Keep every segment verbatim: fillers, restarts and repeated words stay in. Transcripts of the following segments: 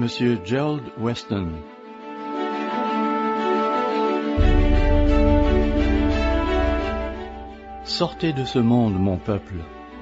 Monsieur Gerald Weston. Sortez de ce monde, mon peuple.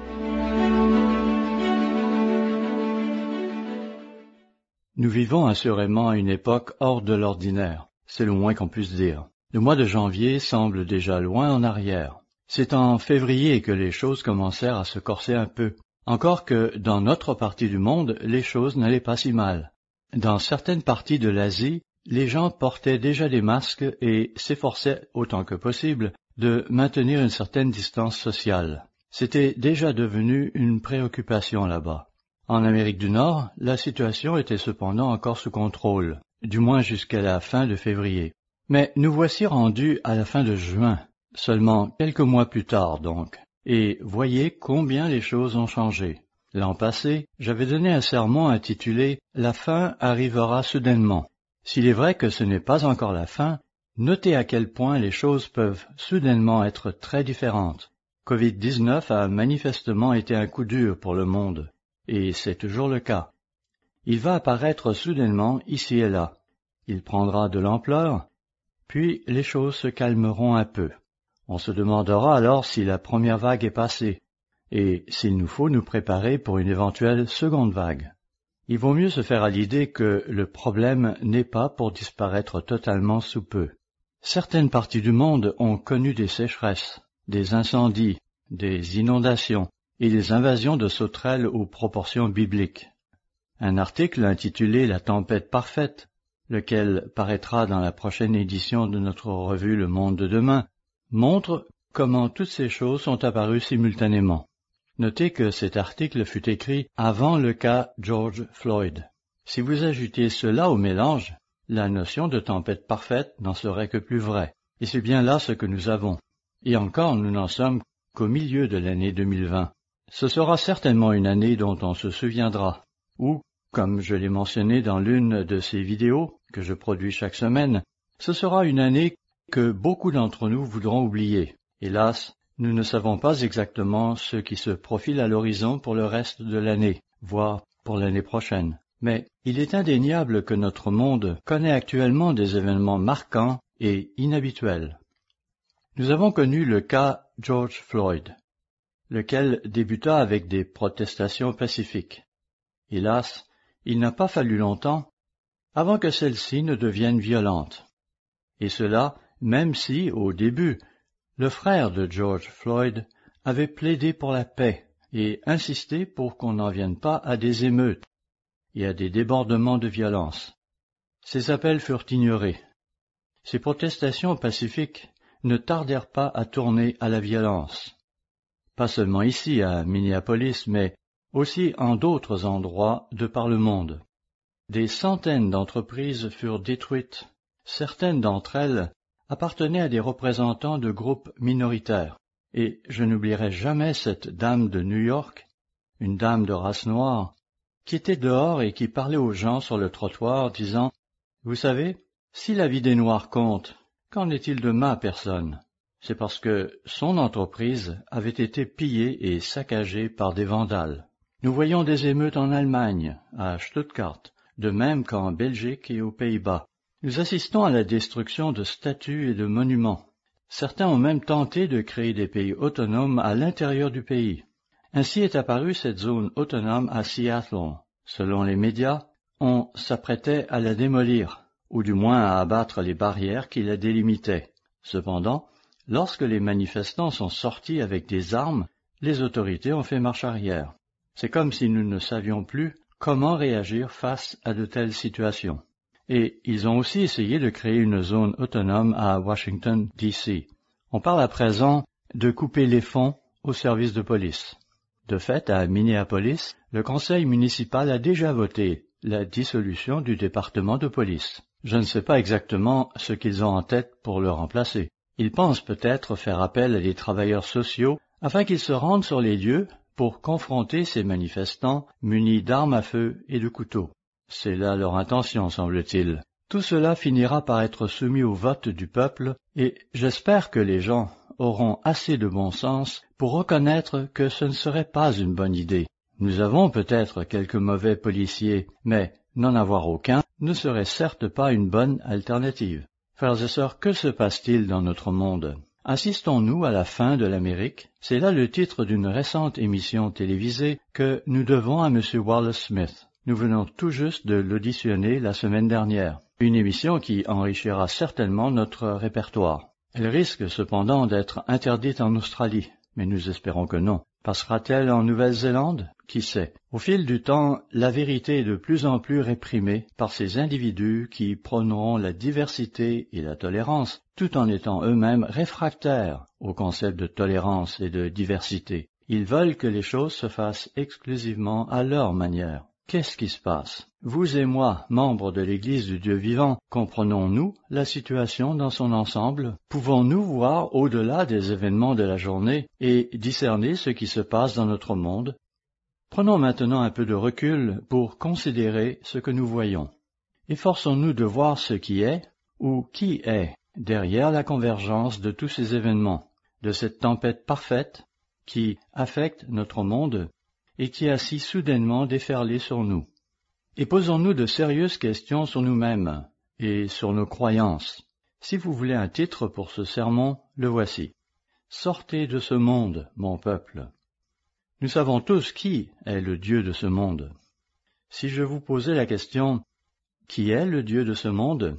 Nous vivons assurément à une époque hors de l'ordinaire, c'est le moins qu'on puisse dire. Le mois de janvier semble déjà loin en arrière. C'est en février que les choses commencèrent à se corser un peu, encore que dans notre partie du monde, les choses n'allaient pas si mal. Dans certaines parties de l'Asie, les gens portaient déjà des masques et s'efforçaient autant que possible de maintenir une certaine distance sociale. C'était déjà devenu une préoccupation là-bas. En Amérique du Nord, la situation était cependant encore sous contrôle, du moins jusqu'à la fin de février. Mais nous voici rendus à la fin de juin, seulement quelques mois plus tard donc, et voyez combien les choses ont changé. L'an passé, j'avais donné un sermon intitulé « La fin arrivera soudainement ». S'il est vrai que ce n'est pas encore la fin, notez à quel point les choses peuvent soudainement être très différentes. covid dix-neuf a manifestement été un coup dur pour le monde, et c'est toujours le cas. Il va apparaître soudainement ici et là. Il prendra de l'ampleur, puis les choses se calmeront un peu. On se demandera alors si la première vague est passée, et s'il nous faut nous préparer pour une éventuelle seconde vague. Il vaut mieux se faire à l'idée que le problème n'est pas pour disparaître totalement sous peu. Certaines parties du monde ont connu des sécheresses, des incendies, des inondations et des invasions de sauterelles aux proportions bibliques. Un article intitulé « La tempête parfaite », lequel paraîtra dans la prochaine édition de notre revue Le Monde de demain, montre comment toutes ces choses sont apparues simultanément. Notez que cet article fut écrit avant le cas George Floyd. Si vous ajoutiez cela au mélange, la notion de tempête parfaite n'en serait que plus vraie. Et c'est bien là ce que nous avons. Et encore, nous n'en sommes qu'au milieu de l'année deux mille vingt. Ce sera certainement une année dont on se souviendra, ou, comme je l'ai mentionné dans l'une de ces vidéos que je produis chaque semaine, ce sera une année que beaucoup d'entre nous voudront oublier. Hélas, nous ne savons pas exactement ce qui se profile à l'horizon pour le reste de l'année, voire pour l'année prochaine. Mais il est indéniable que notre monde connaît actuellement des événements marquants et inhabituels. Nous avons connu le cas George Floyd, lequel débuta avec des protestations pacifiques. Hélas, il n'a pas fallu longtemps avant que celles-ci ne deviennent violentes. Et cela, même si, au début, le frère de George Floyd avait plaidé pour la paix et insisté pour qu'on n'en vienne pas à des émeutes et à des débordements de violence. Ces appels furent ignorés. Ces protestations pacifiques ne tardèrent pas à tourner à la violence. Pas seulement ici, à Minneapolis, mais aussi en d'autres endroits de par le monde. Des centaines d'entreprises furent détruites. Certaines d'entre elles appartenaient à des représentants de groupes minoritaires. Et je n'oublierai jamais cette dame de New York, une dame de race noire, qui était dehors et qui parlait aux gens sur le trottoir, disant « Vous savez, si la vie des Noirs compte, qu'en est-il de ma personne ?» C'est parce que son entreprise avait été pillée et saccagée par des vandales. Nous voyons des émeutes en Allemagne, à Stuttgart, de même qu'en Belgique et aux Pays-Bas. Nous assistons à la destruction de statues et de monuments. Certains ont même tenté de créer des pays autonomes à l'intérieur du pays. Ainsi est apparue cette zone autonome à Seattle. Selon les médias, on s'apprêtait à la démolir, ou du moins à abattre les barrières qui la délimitaient. Cependant, lorsque les manifestants sont sortis avec des armes, les autorités ont fait marche arrière. C'est comme si nous ne savions plus comment réagir face à de telles situations. Et ils ont aussi essayé de créer une zone autonome à Washington, D C On parle à présent de couper les fonds aux services de police. De fait, à Minneapolis, le conseil municipal a déjà voté la dissolution du département de police. Je ne sais pas exactement ce qu'ils ont en tête pour le remplacer. Ils pensent peut-être faire appel à des travailleurs sociaux afin qu'ils se rendent sur les lieux pour confronter ces manifestants munis d'armes à feu et de couteaux. C'est là leur intention, semble-t-il. Tout cela finira par être soumis au vote du peuple, et j'espère que les gens auront assez de bon sens pour reconnaître que ce ne serait pas une bonne idée. Nous avons peut-être quelques mauvais policiers, mais N'en avoir aucun ne serait certes pas une bonne alternative. Frères et sœurs, que se passe-t-il dans notre monde? Assistons-nous à la fin de l'Amérique? C'est là le titre d'une récente émission télévisée que nous devons à M. Wallace Smith. Nous venons tout juste de l'auditionner la semaine dernière. Une émission qui enrichira certainement notre répertoire. Elle risque cependant d'être interdite en Australie, mais nous espérons que non. Passera-t-elle en Nouvelle-Zélande? Qui sait? Au fil du temps, la vérité est de plus en plus réprimée par ces individus qui prôneront la diversité et la tolérance, tout en étant eux-mêmes réfractaires au concept de tolérance et de diversité. Ils veulent que les choses se fassent exclusivement à leur manière. Qu'est-ce qui se passe? Vous et moi, membres de l'Église du Dieu vivant, comprenons-nous la situation dans son ensemble? Pouvons-nous voir au-delà des événements de la journée et discerner ce qui se passe dans notre monde? Prenons maintenant un peu de recul pour considérer ce que nous voyons. Efforçons-nous de voir ce qui est ou qui est derrière la convergence de tous ces événements, de cette tempête parfaite qui affecte notre monde et qui a si soudainement déferlé sur nous. Et posons-nous de sérieuses questions sur nous-mêmes et sur nos croyances. Si vous voulez un titre pour ce sermon, le voici. Sortez de ce monde, mon peuple. Nous savons tous qui est le Dieu de ce monde. Si je vous posais la question, qui est le Dieu de ce monde?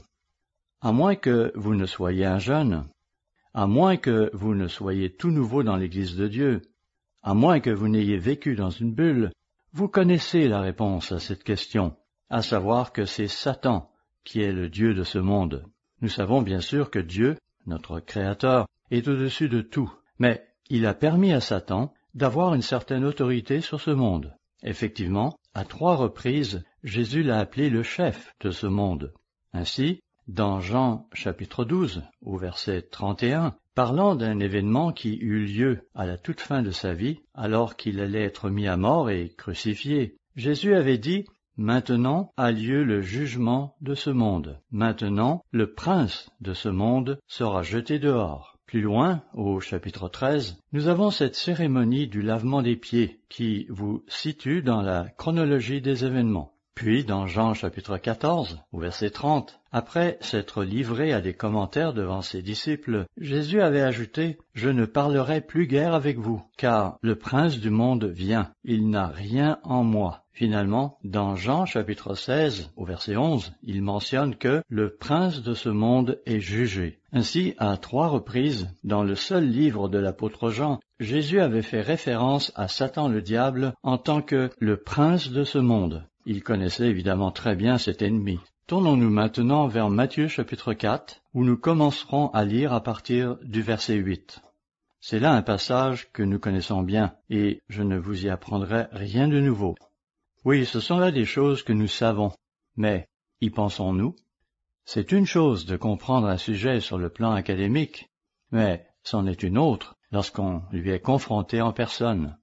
À moins que vous ne soyez un jeune, à moins que vous ne soyez tout nouveau dans l'Église de Dieu, à moins que vous n'ayez vécu dans une bulle, vous connaissez la réponse à cette question, à savoir que c'est Satan qui est le Dieu de ce monde. Nous savons bien sûr que Dieu, notre Créateur, est au-dessus de tout, mais il a permis à Satan d'avoir une certaine autorité sur ce monde. Effectivement, à trois reprises, Jésus l'a appelé le chef de ce monde. Ainsi, dans Jean chapitre douze, au verset trente et un, parlant d'un événement qui eut lieu à la toute fin de sa vie, alors qu'il allait être mis à mort et crucifié, Jésus avait dit « Maintenant a lieu le jugement de ce monde. Maintenant, le prince de ce monde sera jeté dehors. » Plus loin, au chapitre treize, nous avons cette cérémonie du lavement des pieds qui vous situe dans la chronologie des événements. Puis, dans Jean chapitre quatorze, au verset trente, après s'être livré à des commentaires devant ses disciples, Jésus avait ajouté « Je ne parlerai plus guère avec vous, car le prince du monde vient, il n'a rien en moi. » Finalement, dans Jean chapitre seize, au verset onze, il mentionne que le prince de ce monde est jugé. Ainsi, à trois reprises, dans le seul livre de l'apôtre Jean, Jésus avait fait référence à Satan le diable en tant que le prince de ce monde. Il connaissait évidemment très bien cet ennemi. Tournons-nous maintenant vers Matthieu chapitre quatre, où nous commencerons à lire à partir du verset huit. C'est là un passage que nous connaissons bien, et je ne vous y apprendrai rien de nouveau. Oui, ce sont là des choses que nous savons, mais y pensons-nous? C'est une chose de comprendre un sujet sur le plan académique, mais c'en est une autre lorsqu'on lui est confronté en personne.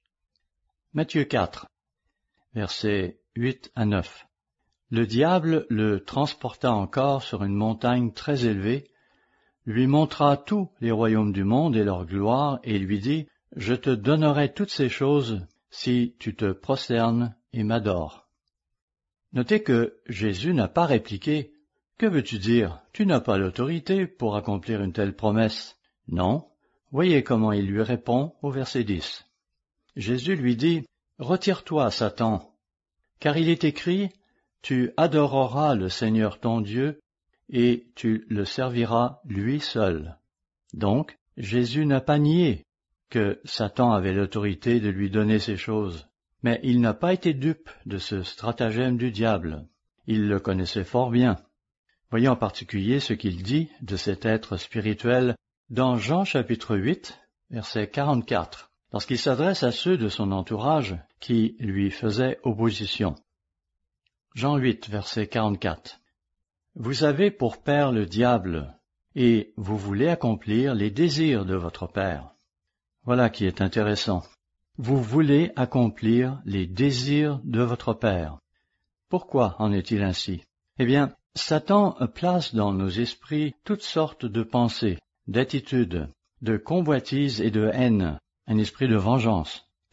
Matthieu quatre, versets huit à neuf. Le diable le transporta encore sur une montagne très élevée, lui montra tous les royaumes du monde et leur gloire, et lui dit, « Je te donnerai toutes ces choses si tu te prosternes et m'adores. » Notez que Jésus n'a pas répliqué, « Que veux-tu dire? Tu n'as pas l'autorité pour accomplir une telle promesse. » Non, voyez comment il lui répond au verset dix. Jésus lui dit, « Retire-toi, Satan, car il est écrit, tu adoreras le Seigneur ton Dieu, et tu le serviras lui seul. » Donc, Jésus n'a pas nié que Satan avait l'autorité de lui donner ces choses, mais il n'a pas été dupe de ce stratagème du diable. Il le connaissait fort bien. Voyons en particulier ce qu'il dit de cet être spirituel dans Jean chapitre huit, verset quarante-quatre, lorsqu'il s'adresse à ceux de son entourage qui lui faisaient opposition. Jean huit, verset quarante-quatre. « Vous avez pour père le diable, et vous voulez accomplir les désirs de votre père. » Voilà qui est intéressant. Vous voulez accomplir les désirs de votre père. Pourquoi en est-il ainsi? Eh bien, Satan place dans nos esprits toutes sortes de pensées, d'attitudes, de convoitises et de haine, un esprit de vengeance.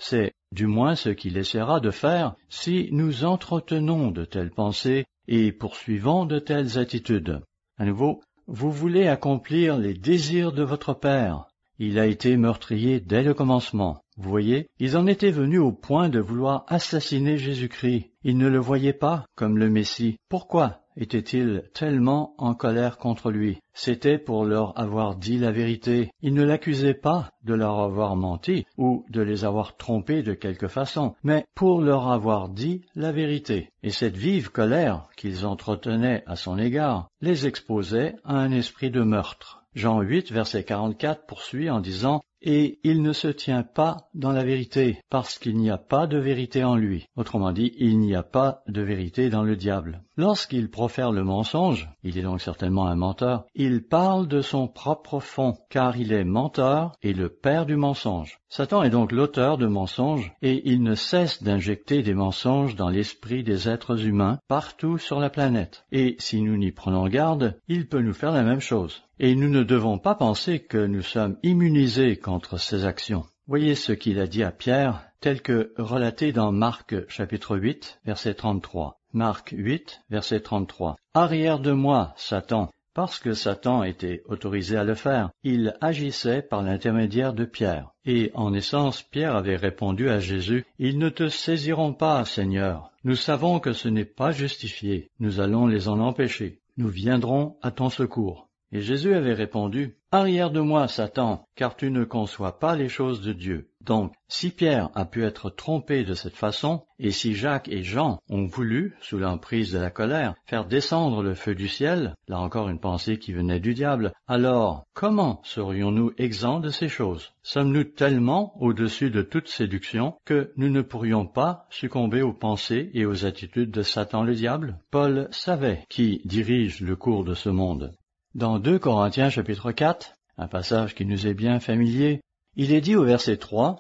C'est du moins ce qu'il essaiera de faire si nous entretenons de telles pensées et poursuivons de telles attitudes. À nouveau, vous voulez accomplir les désirs de votre père. Il a été meurtrier dès le commencement. Vous voyez, ils en étaient venus au point de vouloir assassiner Jésus-Christ. Ils ne le voyaient pas comme le Messie. Pourquoi était-il tellement en colère contre lui? C'était pour leur avoir dit la vérité. Il ne l'accusait pas de leur avoir menti ou de les avoir trompés de quelque façon, mais pour leur avoir dit la vérité. Et cette vive colère qu'ils entretenaient à son égard les exposait à un esprit de meurtre. Jean huit, verset quarante-quatre poursuit en disant « Et il ne se tient pas dans la vérité, parce qu'il n'y a pas de vérité en lui. » Autrement dit, il n'y a pas de vérité dans le diable. Lorsqu'il profère le mensonge, il est donc certainement un menteur, il parle de son propre fond, car il est menteur et le père du mensonge. Satan est donc l'auteur de mensonges, et il ne cesse d'injecter des mensonges dans l'esprit des êtres humains partout sur la planète. Et si nous n'y prenons garde, il peut nous faire la même chose. Et nous ne devons pas penser que nous sommes immunisés contre ces actions. Voyez ce qu'il a dit à Pierre, tel que relaté dans Marc chapitre huit, verset trente-trois. Marc huit, verset trente-trois. « Arrière de moi, Satan !» Parce que Satan était autorisé à le faire, il agissait par l'intermédiaire de Pierre. Et en essence, Pierre avait répondu à Jésus, « Ils ne te saisiront pas, Seigneur. Nous savons que ce n'est pas justifié. Nous allons les en empêcher. Nous viendrons à ton secours. » Et Jésus avait répondu, « Arrière de moi, Satan, car tu ne conçois pas les choses de Dieu. » Donc, si Pierre a pu être trompé de cette façon, et si Jacques et Jean ont voulu, sous l'emprise de la colère, faire descendre le feu du ciel, là encore une pensée qui venait du diable, alors comment serions-nous exempts de ces choses? Sommes-nous tellement au-dessus de toute séduction que nous ne pourrions pas succomber aux pensées et aux attitudes de Satan le diable? Paul savait qui dirige le cours de ce monde. Dans deux Corinthiens chapitre quatre, un passage qui nous est bien familier, il est dit au verset trois,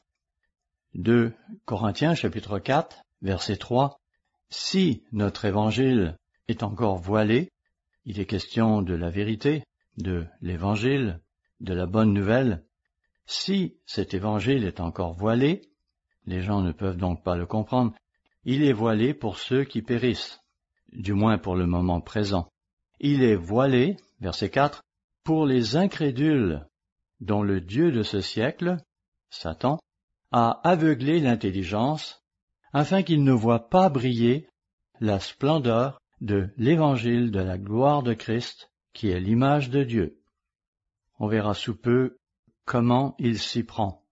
deux Corinthiens chapitre quatre, verset trois, « Si notre évangile est encore voilé, il est question de la vérité, de l'évangile, de la bonne nouvelle, si cet évangile est encore voilé, les gens ne peuvent donc pas le comprendre, il est voilé pour ceux qui périssent, du moins pour le moment présent. Il est voilé, verset quatre, pour les incrédules, dont le Dieu de ce siècle, Satan, a aveuglé l'intelligence, afin qu'ils ne voient pas briller la splendeur de l'évangile de la gloire de Christ, qui est l'image de Dieu. » On verra sous peu comment il s'y prend.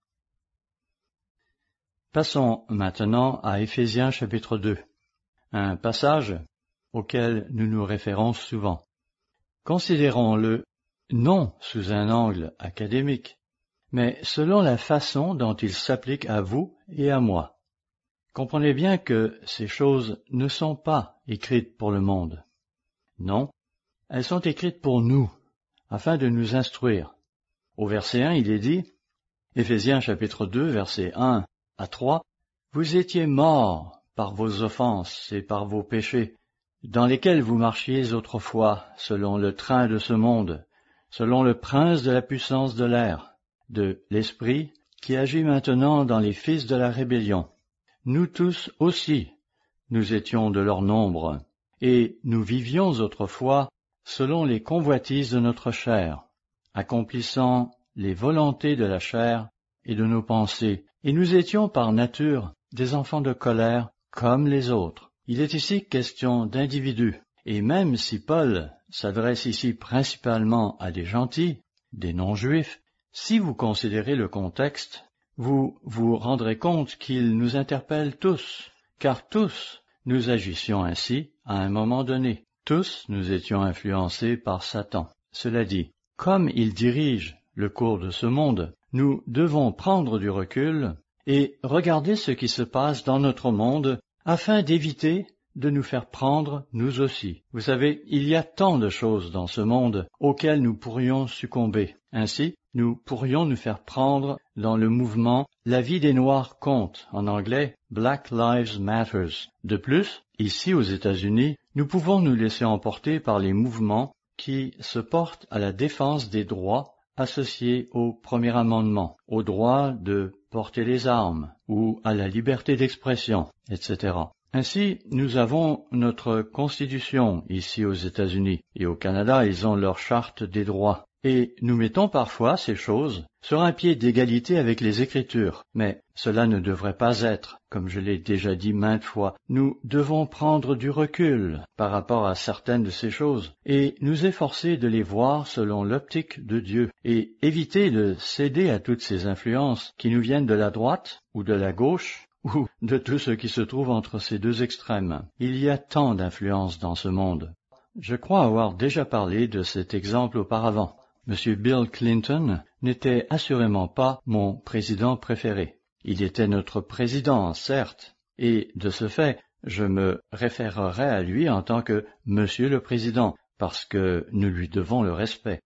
Passons maintenant à Éphésiens chapitre deux, un passage auquel nous nous référons souvent. Considérons-le non sous un angle académique, mais selon la façon dont il s'applique à vous et à moi. Comprenez bien que ces choses ne sont pas écrites pour le monde. Non, elles sont écrites pour nous, afin de nous instruire. Au verset un, il est dit, Éphésiens chapitre deux, versets un à trois, « Vous étiez morts par vos offenses et par vos péchés, dans lesquels vous marchiez autrefois selon le train de ce monde, selon le prince de la puissance de l'air, de l'esprit qui agit maintenant dans les fils de la rébellion. Nous tous aussi, nous étions de leur nombre, et nous vivions autrefois selon les convoitises de notre chair, accomplissant les volontés de la chair et de nos pensées, et nous étions par nature des enfants de colère comme les autres. » Il est ici question d'individus, et même si Paul s'adresse ici principalement à des gentils, des non-juifs, si vous considérez le contexte, vous vous rendrez compte qu'il nous interpelle tous, car tous nous agissions ainsi à un moment donné. Tous nous étions influencés par Satan. Cela dit, comme il dirige le cours de ce monde, nous devons prendre du recul et regarder ce qui se passe dans notre monde afin d'éviter de nous faire prendre nous aussi. Vous savez, il y a tant de choses dans ce monde auxquelles nous pourrions succomber. Ainsi, nous pourrions nous faire prendre dans le mouvement « La vie des Noirs compte », en anglais « Black Lives Matters ». De plus, ici aux États-Unis, nous pouvons nous laisser emporter par les mouvements qui se portent à la défense des droits associés au premier amendement, au droit de porter les armes ou à la liberté d'expression, et cetera. Ainsi, nous avons notre Constitution ici aux États-Unis, et au Canada, ils ont leur Charte des droits. Et nous mettons parfois ces choses sur un pied d'égalité avec les Écritures, mais cela ne devrait pas être, comme je l'ai déjà dit maintes fois. Nous devons prendre du recul par rapport à certaines de ces choses et nous efforcer de les voir selon l'optique de Dieu et éviter de céder à toutes ces influences qui nous viennent de la droite ou de la gauche ou de tout ce qui se trouve entre ces deux extrêmes. Il y a tant d'influences dans ce monde. Je crois avoir déjà parlé de cet exemple auparavant. Monsieur Bill Clinton n'était assurément pas mon président préféré. Il était notre président, certes, et de ce fait, je me référerai à lui en tant que Monsieur le Président, parce que nous lui devons le respect.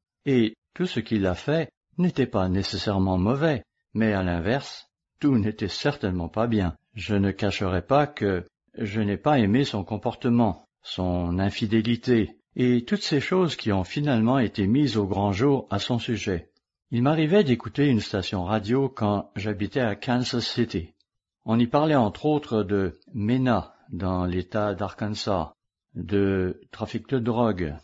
Et tout ce qu'il a fait n'était pas nécessairement mauvais, mais à l'inverse, tout n'était certainement pas bien. Je ne cacherai pas que je n'ai pas aimé son comportement, son infidélité, et toutes ces choses qui ont finalement été mises au grand jour à son sujet. Il m'arrivait d'écouter une station radio quand j'habitais à Kansas City. On y parlait entre autres de MENA dans l'État d'Arkansas, de trafic de drogue,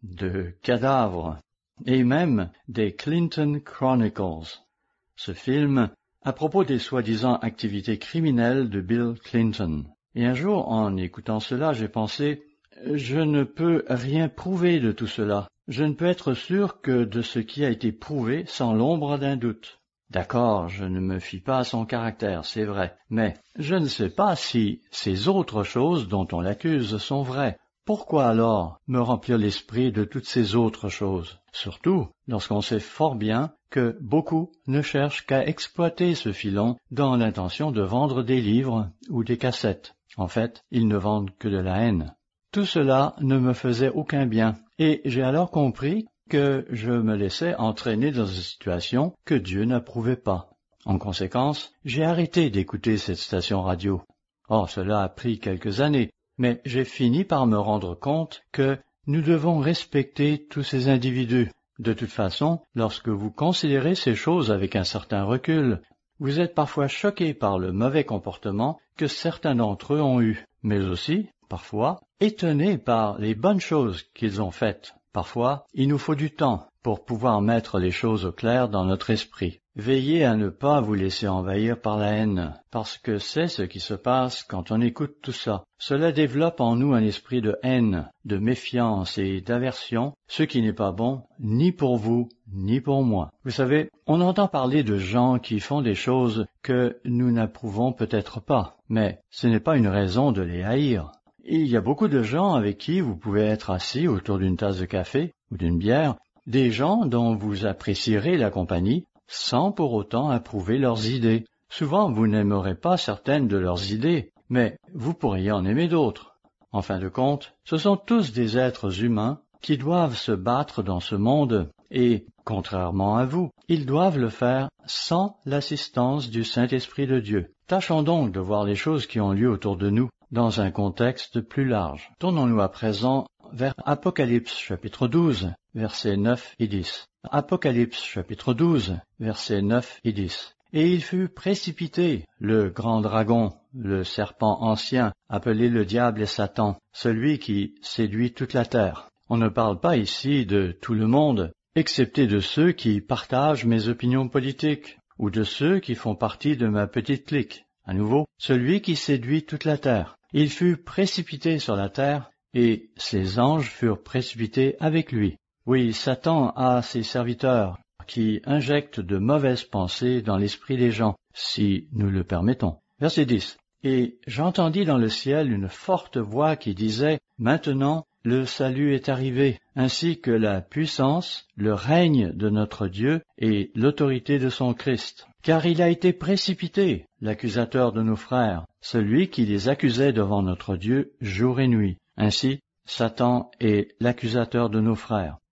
de cadavres, et même des Clinton Chronicles, ce film à propos des soi-disant activités criminelles de Bill Clinton. Et un jour, en écoutant cela, j'ai pensé... Je ne peux rien prouver de tout cela. Je ne peux être sûr que de ce qui a été prouvé sans l'ombre d'un doute. D'accord, je ne me fie pas à son caractère, c'est vrai, mais je ne sais pas si ces autres choses dont on l'accuse sont vraies. Pourquoi alors me remplir l'esprit de toutes ces autres choses? Surtout lorsqu'on sait fort bien que beaucoup ne cherchent qu'à exploiter ce filon dans l'intention de vendre des livres ou des cassettes. En fait, ils ne vendent que de la haine. Tout cela ne me faisait aucun bien, et j'ai alors compris que je me laissais entraîner dans une situation que Dieu n'approuvait pas. En conséquence, j'ai arrêté d'écouter cette station radio. Or, cela a pris quelques années, mais j'ai fini par me rendre compte que nous devons respecter tous ces individus. De toute façon, lorsque vous considérez ces choses avec un certain recul, vous êtes parfois choqué par le mauvais comportement que certains d'entre eux ont eu, mais aussi, parfois, étonnés par les bonnes choses qu'ils ont faites. Parfois, il nous faut du temps pour pouvoir mettre les choses au clair dans notre esprit. Veillez à ne pas vous laisser envahir par la haine, parce que c'est ce qui se passe quand on écoute tout ça. Cela développe en nous un esprit de haine, de méfiance et d'aversion, ce qui n'est pas bon, ni pour vous, ni pour moi. Vous savez, on entend parler de gens qui font des choses que nous n'approuvons peut-être pas, mais ce n'est pas une raison de les haïr. Il y a beaucoup de gens avec qui vous pouvez être assis autour d'une tasse de café ou d'une bière, des gens dont vous apprécierez la compagnie sans pour autant approuver leurs idées. Souvent, vous n'aimerez pas certaines de leurs idées, mais vous pourriez en aimer d'autres. En fin de compte, ce sont tous des êtres humains qui doivent se battre dans ce monde et, contrairement à vous, ils doivent le faire sans l'assistance du Saint-Esprit de Dieu. Tâchons donc de voir les choses qui ont lieu autour de nous dans un contexte plus large. Tournons-nous à présent vers Apocalypse chapitre douze, versets neuf et dix. Apocalypse chapitre douze, versets neuf et dix. Et il fut précipité, le grand dragon, le serpent ancien, appelé le diable et Satan, celui qui séduit toute la terre. On ne parle pas ici de tout le monde, excepté de ceux qui partagent mes opinions politiques, ou de ceux qui font partie de ma petite clique. À nouveau, celui qui séduit toute la terre. Il fut précipité sur la terre, et ses anges furent précipités avec lui. Oui, Satan a ses serviteurs qui injectent de mauvaises pensées dans l'esprit des gens, si nous le permettons. Verset dix. Et j'entendis dans le ciel une forte voix qui disait, « Maintenant, le salut est arrivé, ainsi que la puissance, le règne de notre Dieu et l'autorité de son Christ. Car il a été précipité, l'accusateur de nos frères, celui qui les accusait devant notre Dieu jour et nuit. Ainsi, Satan est l'accusateur de nos frères. »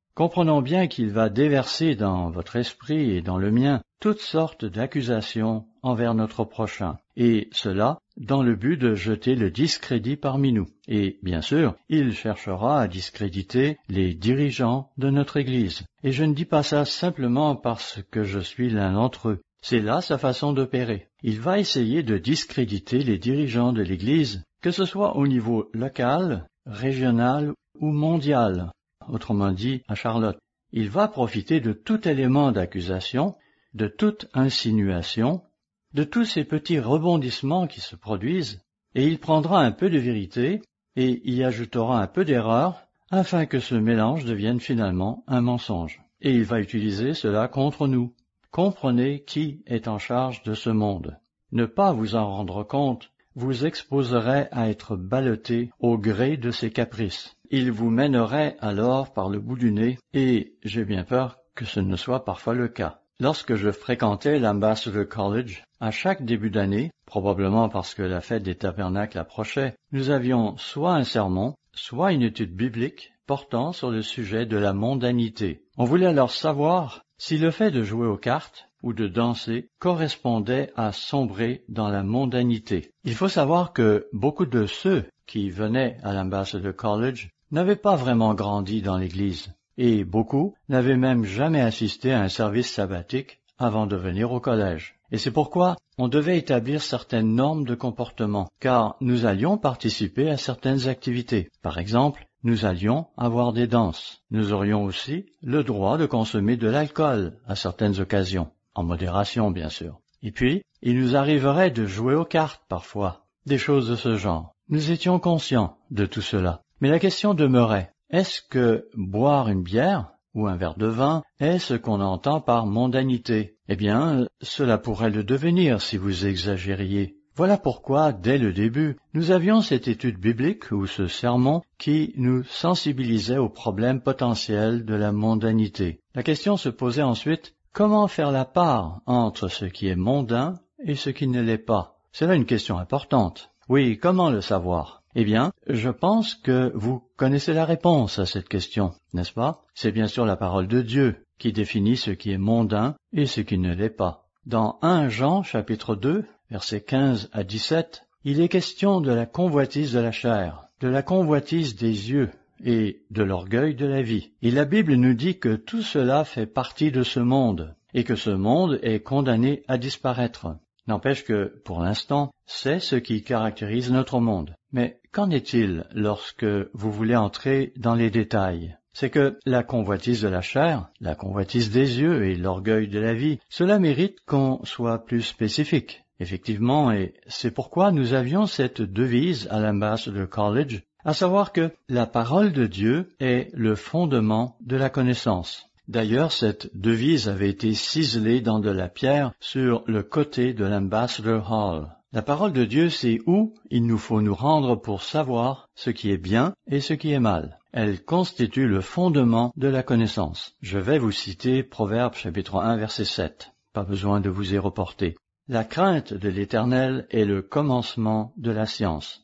Comprenons bien qu'il va déverser dans votre esprit et dans le mien toutes sortes d'accusations envers notre prochain, et cela dans le but de jeter le discrédit parmi nous. Et bien sûr, il cherchera à discréditer les dirigeants de notre Église. Et je ne dis pas ça simplement parce que je suis l'un d'entre eux. C'est là sa façon d'opérer. Il va essayer de discréditer les dirigeants de l'Église, que ce soit au niveau local, régional ou mondial. Autrement dit, à Charlotte. Il va profiter de tout élément d'accusation, de toute insinuation, de tous ces petits rebondissements qui se produisent, et il prendra un peu de vérité et y ajoutera un peu d'erreur, afin que ce mélange devienne finalement un mensonge. Et il va utiliser cela contre nous. Comprenez qui est en charge de ce monde. Ne pas vous en rendre compte vous exposerait à être ballotté au gré de ses caprices. Il vous mènerait alors par le bout du nez, et j'ai bien peur que ce ne soit parfois le cas. Lorsque je fréquentais l'Ambassador College, à chaque début d'année, probablement parce que la fête des tabernacles approchait, nous avions soit un sermon, soit une étude biblique portant sur le sujet de la mondanité. On voulait alors savoir si le fait de jouer aux cartes ou de danser correspondait à sombrer dans la mondanité. Il faut savoir que beaucoup de ceux qui venaient à l'Ambassador College n'avaient pas vraiment grandi dans l'Église, et beaucoup n'avaient même jamais assisté à un service sabbatique avant de venir au collège. Et c'est pourquoi on devait établir certaines normes de comportement, car nous allions participer à certaines activités. Par exemple, nous allions avoir des danses. Nous aurions aussi le droit de consommer de l'alcool à certaines occasions, en modération bien sûr. Et puis, il nous arriverait de jouer aux cartes parfois, des choses de ce genre. Nous étions conscients de tout cela. Mais la question demeurait, est-ce que boire une bière ou un verre de vin est ce qu'on entend par mondanité? Eh bien, cela pourrait le devenir si vous exagériez. Voilà pourquoi, dès le début, nous avions cette étude biblique ou ce sermon qui nous sensibilisait aux problèmes potentiels de la mondanité. La question se posait ensuite, comment faire la part entre ce qui est mondain et ce qui ne l'est pas? C'est là une question importante. Oui, comment le savoir? Eh bien, je pense que vous connaissez la réponse à cette question, n'est-ce pas? C'est bien sûr la parole de Dieu qui définit ce qui est mondain et ce qui ne l'est pas. Dans premier Jean chapitre deux, versets quinze à dix-sept, il est question de la convoitise de la chair, de la convoitise des yeux et de l'orgueil de la vie. Et la Bible nous dit que tout cela fait partie de ce monde et que ce monde est condamné à disparaître. N'empêche que, pour l'instant, c'est ce qui caractérise notre monde. Mais qu'en est-il lorsque vous voulez entrer dans les détails? C'est que la convoitise de la chair, la convoitise des yeux et l'orgueil de la vie, cela mérite qu'on soit plus spécifique. Effectivement, et c'est pourquoi nous avions cette devise à l'Ambassador College, à savoir que la parole de Dieu est le fondement de la connaissance. D'ailleurs, cette devise avait été ciselée dans de la pierre sur le côté de l'Ambassador Hall. La parole de Dieu, c'est où il nous faut nous rendre pour savoir ce qui est bien et ce qui est mal. Elle constitue le fondement de la connaissance. Je vais vous citer Proverbes chapitre un verset sept. Pas besoin de vous y reporter. La crainte de l'Éternel est le commencement de la science.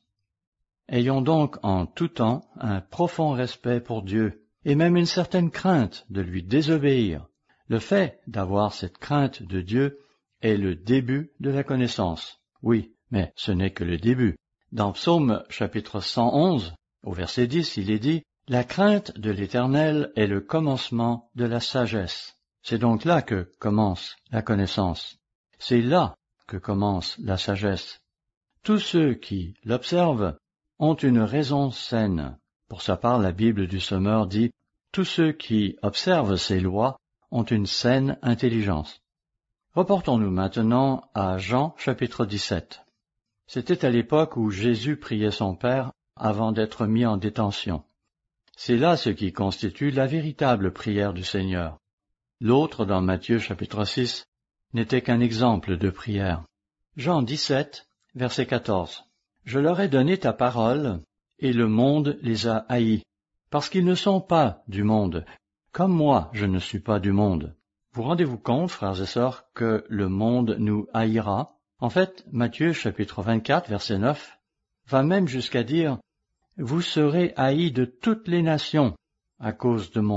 Ayons donc en tout temps un profond respect pour Dieu, et même une certaine crainte de lui désobéir. Le fait d'avoir cette crainte de Dieu est le début de la connaissance. Oui, mais ce n'est que le début. Dans Psaume chapitre cent onze, au verset dix, il est dit « La crainte de l'Éternel est le commencement de la sagesse ». C'est donc là que commence la connaissance. C'est là que commence la sagesse. Tous ceux qui l'observent ont une raison saine. Pour sa part, la Bible du Sommeur dit « Tous ceux qui observent ces lois ont une saine intelligence ». Reportons-nous maintenant à Jean chapitre dix-sept. C'était à l'époque où Jésus priait son Père avant d'être mis en détention. C'est là ce qui constitue la véritable prière du Seigneur. L'autre, dans Matthieu chapitre six, n'était qu'un exemple de prière. Jean dix-sept, verset quatorze. « Je leur ai donné ta parole, et le monde les a haïs, parce qu'ils ne sont pas du monde, comme moi je ne suis pas du monde. » Vous rendez-vous compte, frères et sœurs, que le monde nous haïra? En fait, Matthieu chapitre vingt-quatre, verset neuf, va même jusqu'à dire « Vous serez haïs de toutes les nations à cause de mon nom. »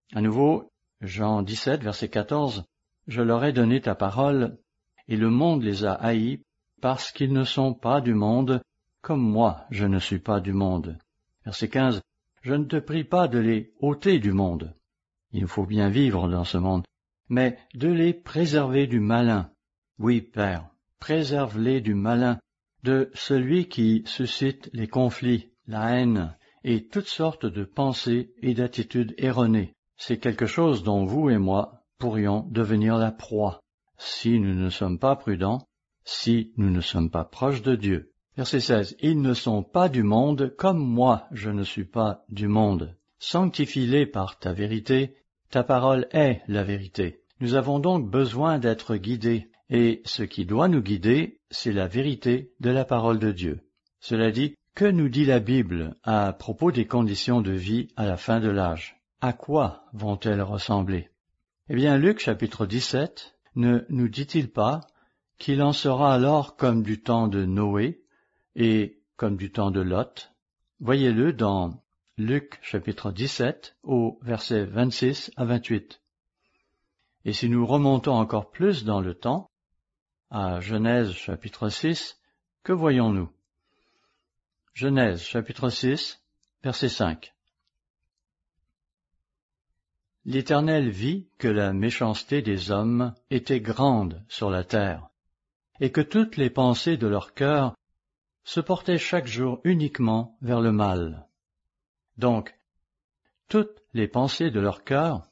À nouveau, Jean dix-sept, verset quatorze, « Je leur ai donné ta parole, et le monde les a haïs, parce qu'ils ne sont pas du monde, comme moi je ne suis pas du monde. » Verset quinze, « Je ne te prie pas de les ôter du monde. » Il nous faut bien vivre dans ce monde, mais de les préserver du malin. Oui, Père, préserve-les du malin, de celui qui suscite les conflits, la haine et toutes sortes de pensées et d'attitudes erronées. C'est quelque chose dont vous et moi pourrions devenir la proie, si nous ne sommes pas prudents, si nous ne sommes pas proches de Dieu. Verset seize. « Ils ne sont pas du monde, comme moi je ne suis pas du monde. Sanctifie-les par ta vérité, ta parole est la vérité. » Nous avons donc besoin d'être guidés, et ce qui doit nous guider, c'est la vérité de la parole de Dieu. Cela dit, que nous dit la Bible à propos des conditions de vie à la fin de l'âge? À quoi vont-elles ressembler? Eh bien, Luc chapitre dix-sept ne nous dit-il pas qu'il en sera alors comme du temps de Noé et comme du temps de Lot? Voyez-le dans Luc chapitre dix-sept au verset vingt-six à vingt-huit. Et si nous remontons encore plus dans le temps, à Genèse chapitre six, que voyons-nous? Genèse chapitre six, verset cinq. L'Éternel vit que la méchanceté des hommes était grande sur la terre, et que toutes les pensées de leur cœur se portaient chaque jour uniquement vers le mal. Donc, toutes les pensées de leur cœur,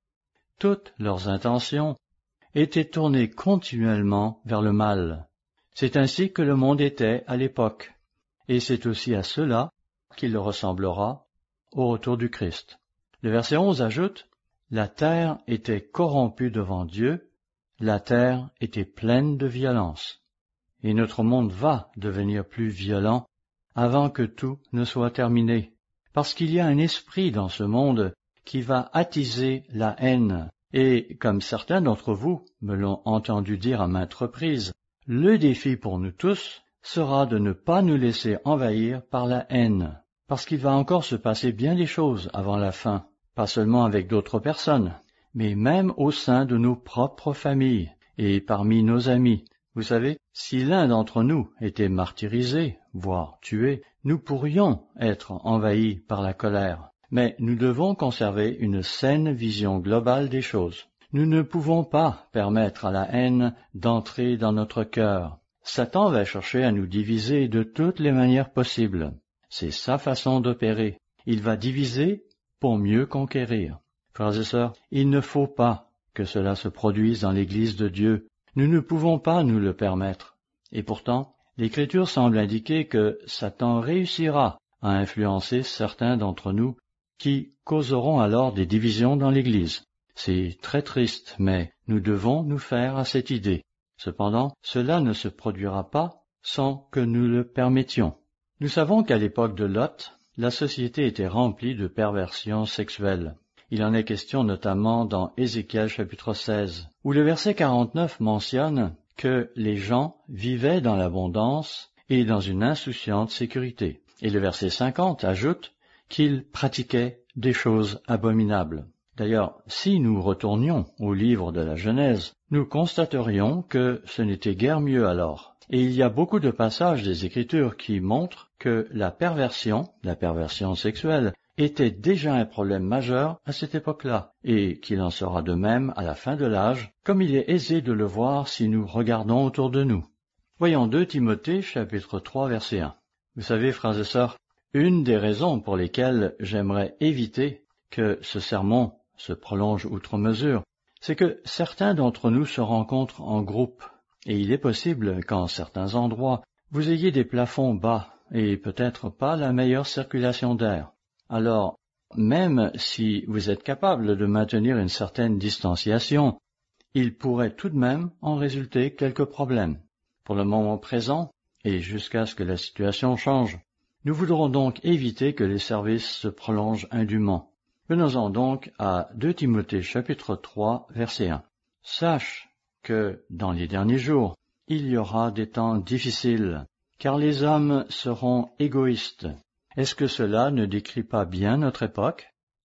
toutes leurs intentions, étaient tournées continuellement vers le mal. C'est ainsi que le monde était à l'époque, et c'est aussi à cela qu'il ressemblera au retour du Christ. Le verset onze ajoute, « La terre était corrompue devant Dieu, la terre était pleine de violence. » Et notre monde va devenir plus violent avant que tout ne soit terminé, parce qu'il y a un esprit dans ce monde qui va attiser la haine. Et, comme certains d'entre vous me l'ont entendu dire à maintes reprises, le défi pour nous tous sera de ne pas nous laisser envahir par la haine, parce qu'il va encore se passer bien des choses avant la fin, pas seulement avec d'autres personnes, mais même au sein de nos propres familles et parmi nos amis. Vous savez, si l'un d'entre nous était martyrisé, voire tué, nous pourrions être envahis par la colère. Mais nous devons conserver une saine vision globale des choses. Nous ne pouvons pas permettre à la haine d'entrer dans notre cœur. Satan va chercher à nous diviser de toutes les manières possibles. C'est sa façon d'opérer. Il va diviser pour mieux conquérir. Frères et sœurs, il ne faut pas que cela se produise dans l'Église de Dieu. Nous ne pouvons pas nous le permettre. Et pourtant, l'Écriture semble indiquer que Satan réussira à influencer certains d'entre nous qui causeront alors des divisions dans l'Église. C'est très triste, mais nous devons nous faire à cette idée. Cependant, cela ne se produira pas sans que nous le permettions. Nous savons qu'à l'époque de Lot, la société était remplie de perversions sexuelles. Il en est question notamment dans Ézéchiel chapitre seize, où le verset quarante-neuf mentionne que les gens vivaient dans l'abondance et dans une insouciante sécurité. Et le verset cinquante ajoute qu'ils pratiquaient des choses abominables. D'ailleurs, si nous retournions au livre de la Genèse, nous constaterions que ce n'était guère mieux alors. Et il y a beaucoup de passages des Écritures qui montrent que la perversion, la perversion sexuelle, était déjà un problème majeur à cette époque-là, et qu'il en sera de même à la fin de l'âge, comme il est aisé de le voir si nous regardons autour de nous. Voyons deux Timothée chapitre trois verset un. Vous savez, frères et sœurs, une des raisons pour lesquelles j'aimerais éviter que ce sermon se prolonge outre mesure, c'est que certains d'entre nous se rencontrent en groupe, et il est possible qu'en certains endroits, vous ayez des plafonds bas et peut-être pas la meilleure circulation d'air. Alors, même si vous êtes capable de maintenir une certaine distanciation, il pourrait tout de même en résulter quelques problèmes. Pour le moment présent, et jusqu'à ce que la situation change, nous voudrons donc éviter que les services se prolongent indûment. Venons-en donc à deux Timothée chapitre trois verset un. Sache que dans les derniers jours, il y aura des temps difficiles, car les hommes seront égoïstes. Est-ce que cela ne décrit pas bien notre époque?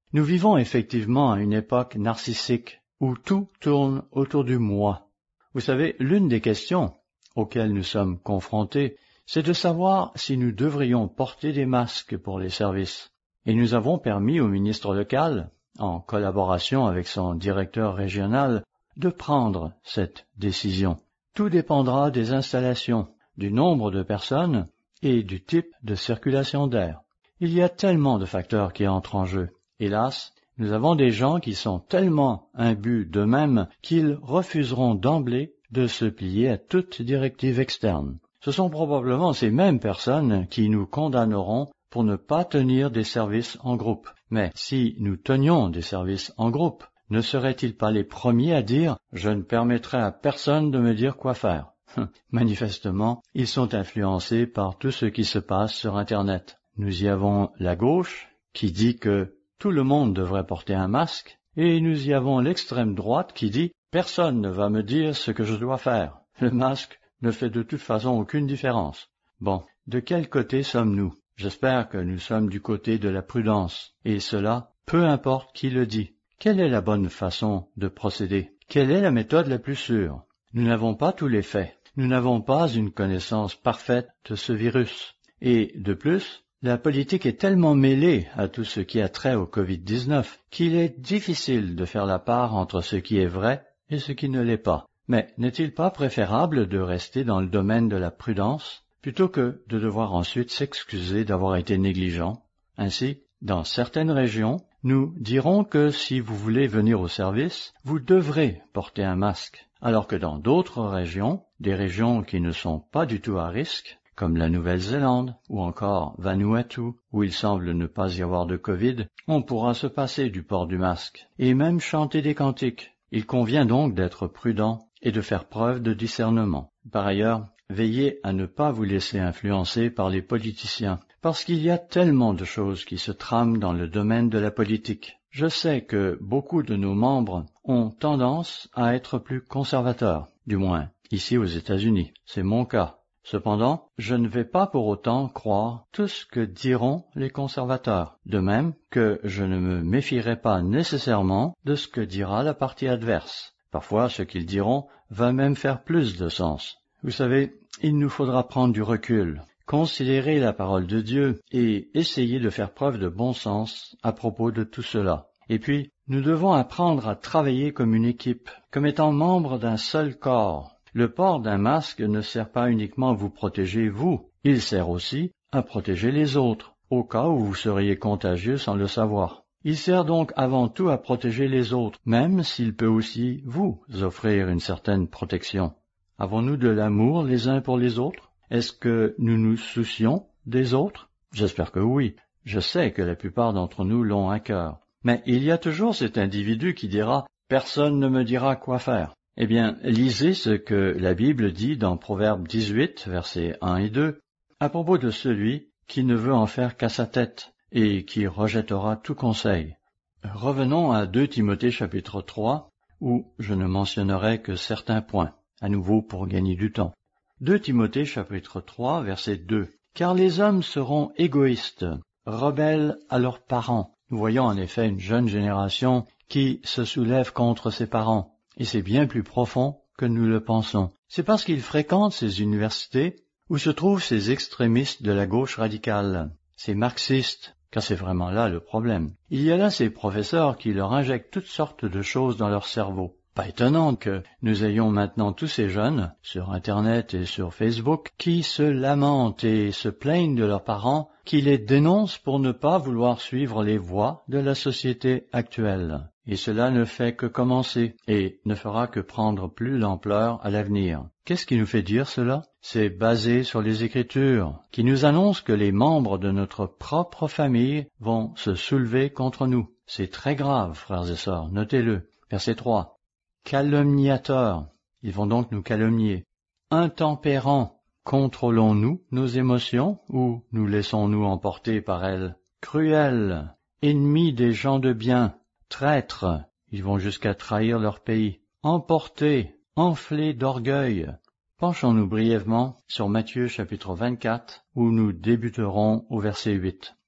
Nous vivons effectivement à une époque narcissique où tout tourne autour du moi. Vous savez, l'une des questions auxquelles nous sommes confrontés, c'est de savoir si nous devrions porter des masques pour les services. Et nous avons permis au ministre local, en collaboration avec son directeur régional, de prendre cette décision. Tout dépendra des installations, du nombre de personnes et du type de circulation d'air. Il y a tellement de facteurs qui entrent en jeu. Hélas, nous avons des gens qui sont tellement imbus d'eux-mêmes qu'ils refuseront d'emblée de se plier à toute directive externe. Ce sont probablement ces mêmes personnes qui nous condamneront pour ne pas tenir des services en groupe. Mais si nous tenions des services en groupe, ne seraient-ils pas les premiers à dire « Je ne permettrai à personne de me dire quoi faire ». Manifestement, ils sont influencés par tout ce qui se passe sur Internet. Nous y avons la gauche qui dit que tout le monde devrait porter un masque, et nous y avons l'extrême droite qui dit « Personne ne va me dire ce que je dois faire. Le masque ne fait de toute façon aucune différence. » Bon, de quel côté sommes-nous? J'espère que nous sommes du côté de la prudence, et cela, peu importe qui le dit. Quelle est la bonne façon de procéder? Quelle est la méthode la plus sûre? Nous n'avons pas tous les faits. Nous n'avons pas une connaissance parfaite de ce virus. Et de plus, la politique est tellement mêlée à tout ce qui a trait au covid dix-neuf qu'il est difficile de faire la part entre ce qui est vrai et ce qui ne l'est pas. Mais n'est-il pas préférable de rester dans le domaine de la prudence plutôt que de devoir ensuite s'excuser d'avoir été négligent? Ainsi, dans certaines régions, nous dirons que si vous voulez venir au service, vous devrez porter un masque, alors que dans d'autres régions, des régions qui ne sont pas du tout à risque, comme la Nouvelle-Zélande ou encore Vanuatu, où il semble ne pas y avoir de Covid, on pourra se passer du port du masque et même chanter des cantiques. Il convient donc d'être prudent et de faire preuve de discernement. Par ailleurs, veillez à ne pas vous laisser influencer par les politiciens, parce qu'il y a tellement de choses qui se trament dans le domaine de la politique. Je sais que beaucoup de nos membres ont tendance à être plus conservateurs, du moins ici aux États-Unis. C'est mon cas. Cependant, je ne vais pas pour autant croire tout ce que diront les conservateurs, de même que je ne me méfierai pas nécessairement de ce que dira la partie adverse. Parfois, ce qu'ils diront va même faire plus de sens. Vous savez, il nous faudra prendre du recul, considérer la parole de Dieu et essayer de faire preuve de bon sens à propos de tout cela. Et puis, nous devons apprendre à travailler comme une équipe, comme étant membres d'un seul corps. Le port d'un masque ne sert pas uniquement à vous protéger vous, il sert aussi à protéger les autres, au cas où vous seriez contagieux sans le savoir. Il sert donc avant tout à protéger les autres, même s'il peut aussi vous offrir une certaine protection. Avons-nous de l'amour les uns pour les autres? Est-ce que nous nous soucions des autres? J'espère que oui. Je sais que la plupart d'entre nous l'ont à cœur. Mais il y a toujours cet individu qui dira « Personne ne me dira quoi faire ». Eh bien, lisez ce que la Bible dit dans Proverbe dix-huit, versets un et deux, à propos de celui qui ne veut en faire qu'à sa tête et qui rejettera tout conseil. Revenons à deux Timothée chapitre trois, où je ne mentionnerai que certains points, à nouveau pour gagner du temps. deux Timothée chapitre trois, verset deux. « Car les hommes seront égoïstes, rebelles à leurs parents. » Nous voyons en effet une jeune génération qui se soulève contre ses parents. Et c'est bien plus profond que nous le pensons. C'est parce qu'ils fréquentent ces universités où se trouvent ces extrémistes de la gauche radicale, ces marxistes, car c'est vraiment là le problème. Il y a là ces professeurs qui leur injectent toutes sortes de choses dans leur cerveau. Pas étonnant que nous ayons maintenant tous ces jeunes, sur Internet et sur Facebook, qui se lamentent et se plaignent de leurs parents, qui les dénoncent pour ne pas vouloir suivre les voies de la société actuelle. Et cela ne fait que commencer et ne fera que prendre plus d'ampleur à l'avenir. Qu'est-ce qui nous fait dire cela? C'est basé sur les Écritures, qui nous annoncent que les membres de notre propre famille vont se soulever contre nous. C'est très grave, frères et sœurs, notez-le. Verset trois. Calomniateurs, ils vont donc nous calomnier. Intempérants, contrôlons-nous nos émotions ou nous laissons-nous emporter par elles? Cruels, ennemis des gens de bien. Traîtres, ils vont jusqu'à trahir leur pays. Emportés, enflés d'orgueil. Penchons-nous brièvement sur Matthieu chapitre vingt-quatre, où nous débuterons au verset huit.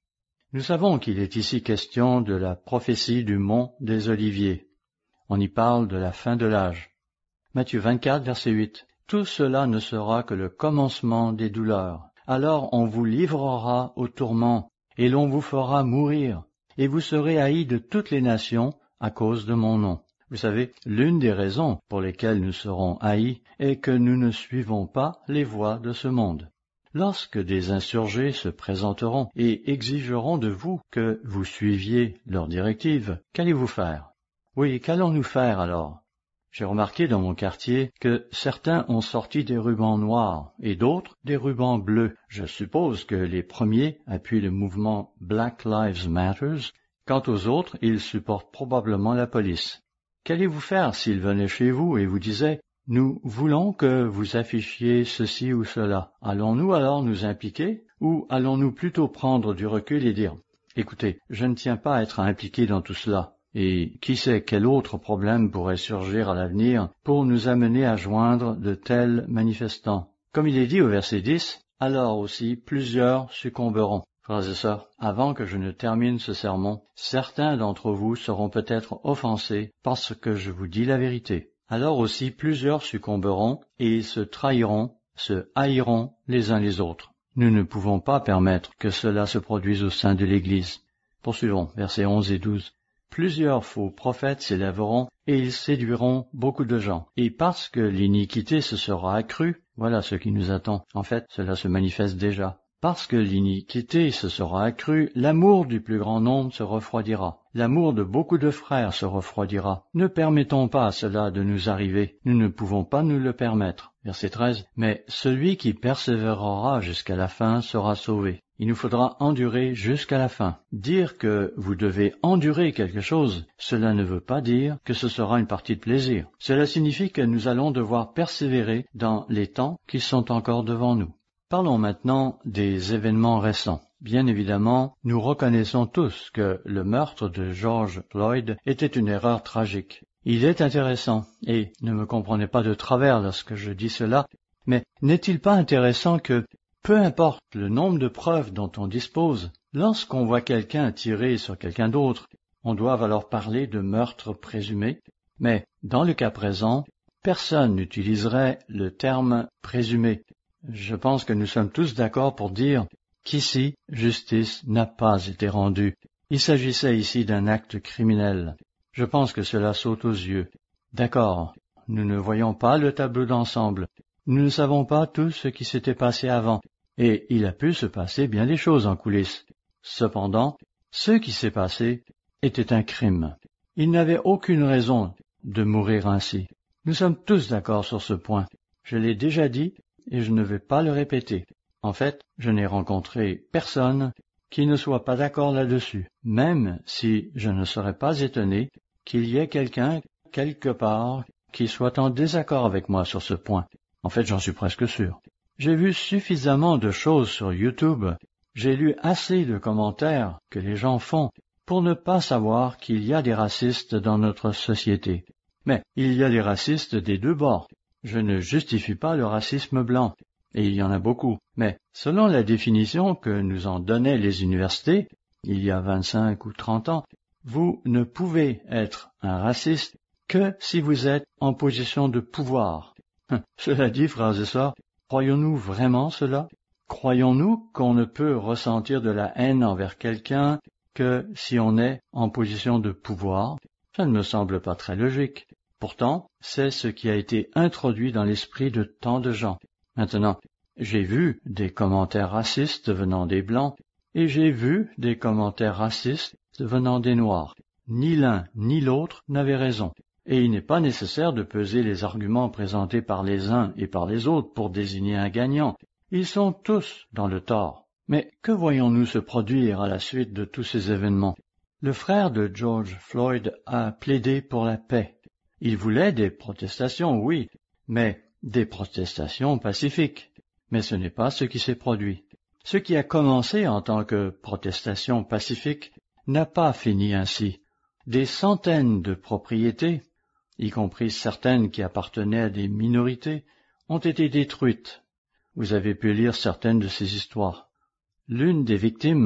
Nous savons qu'il est ici question de la prophétie du mont des Oliviers. On y parle de la fin de l'âge. Matthieu vingt-quatre, verset huit. Tout cela ne sera que le commencement des douleurs. Alors on vous livrera au tourment, et l'on vous fera mourir, et vous serez haïs de toutes les nations à cause de mon nom. Vous savez, l'une des raisons pour lesquelles nous serons haïs est que nous ne suivons pas les voies de ce monde. Lorsque des insurgés se présenteront et exigeront de vous que vous suiviez leurs directives, qu'allez-vous faire? Oui, qu'allons-nous faire alors? J'ai remarqué dans mon quartier que certains ont sorti des rubans noirs et d'autres des rubans bleus. Je suppose que les premiers appuient le mouvement Black Lives Matter. Quant aux autres, ils supportent probablement la police. Qu'allez-vous faire s'ils venaient chez vous et vous disaient « Nous voulons que vous affichiez ceci ou cela. Allons-nous alors nous impliquer ou allons-nous plutôt prendre du recul et dire « Écoutez, je ne tiens pas à être impliqué dans tout cela. » Et qui sait quel autre problème pourrait surgir à l'avenir pour nous amener à joindre de tels manifestants. Comme il est dit au verset dix, alors aussi plusieurs succomberont. Frères et sœurs, avant que je ne termine ce sermon, certains d'entre vous seront peut-être offensés parce que je vous dis la vérité. Alors aussi plusieurs succomberont et se trahiront, se haïront les uns les autres. Nous ne pouvons pas permettre que cela se produise au sein de l'Église. Poursuivons, versets onze et douze. Plusieurs faux prophètes s'élèveront et ils séduiront beaucoup de gens. Et parce que l'iniquité se sera accrue, voilà ce qui nous attend. En fait, cela se manifeste déjà. Parce que l'iniquité se sera accrue, l'amour du plus grand nombre se refroidira. L'amour de beaucoup de frères se refroidira. Ne permettons pas à cela de nous arriver. Nous ne pouvons pas nous le permettre. Verset treize. Mais celui qui persévérera jusqu'à la fin sera sauvé. Il nous faudra endurer jusqu'à la fin. Dire que vous devez endurer quelque chose, cela ne veut pas dire que ce sera une partie de plaisir. Cela signifie que nous allons devoir persévérer dans les temps qui sont encore devant nous. Parlons maintenant des événements récents. Bien évidemment, nous reconnaissons tous que le meurtre de George Floyd était une erreur tragique. Il est intéressant, et ne me comprenez pas de travers lorsque je dis cela, mais n'est-il pas intéressant que peu importe le nombre de preuves dont on dispose, lorsqu'on voit quelqu'un tirer sur quelqu'un d'autre, on doit alors parler de meurtre présumé. Mais dans le cas présent, personne n'utiliserait le terme présumé. Je pense que nous sommes tous d'accord pour dire qu'ici, justice n'a pas été rendue. Il s'agissait ici d'un acte criminel. Je pense que cela saute aux yeux. D'accord, nous ne voyons pas le tableau d'ensemble. Nous ne savons pas tout ce qui s'était passé avant. Et il a pu se passer bien des choses en coulisses. Cependant, ce qui s'est passé était un crime. Il n'avait aucune raison de mourir ainsi. Nous sommes tous d'accord sur ce point. Je l'ai déjà dit et je ne vais pas le répéter. En fait, je n'ai rencontré personne qui ne soit pas d'accord là-dessus, même si je ne serais pas étonné qu'il y ait quelqu'un, quelque part, qui soit en désaccord avec moi sur ce point. En fait, j'en suis presque sûr. J'ai vu suffisamment de choses sur YouTube, j'ai lu assez de commentaires que les gens font pour ne pas savoir qu'il y a des racistes dans notre société. Mais il y a des racistes des deux bords. Je ne justifie pas le racisme blanc, et il y en a beaucoup. Mais selon la définition que nous en donnaient les universités, il y a vingt-cinq ou trente ans, vous ne pouvez être un raciste que si vous êtes en position de pouvoir. Cela dit, frères et sœurs, croyons-nous vraiment cela? Croyons-nous qu'on ne peut ressentir de la haine envers quelqu'un que si on est en position de pouvoir? Ça ne me semble pas très logique. Pourtant, c'est ce qui a été introduit dans l'esprit de tant de gens. Maintenant, j'ai vu des commentaires racistes venant des Blancs, et j'ai vu des commentaires racistes venant des Noirs. Ni l'un ni l'autre n'avait raison. Et il n'est pas nécessaire de peser les arguments présentés par les uns et par les autres pour désigner un gagnant. Ils sont tous dans le tort. Mais que voyons-nous se produire à la suite de tous ces événements? Le frère de George Floyd a plaidé pour la paix. Il voulait des protestations, oui, mais des protestations pacifiques. Mais ce n'est pas ce qui s'est produit. Ce qui a commencé en tant que protestation pacifique n'a pas fini ainsi. Des centaines de propriétés, y compris certaines qui appartenaient à des minorités, ont été détruites. Vous avez pu lire certaines de ces histoires. L'une des victimes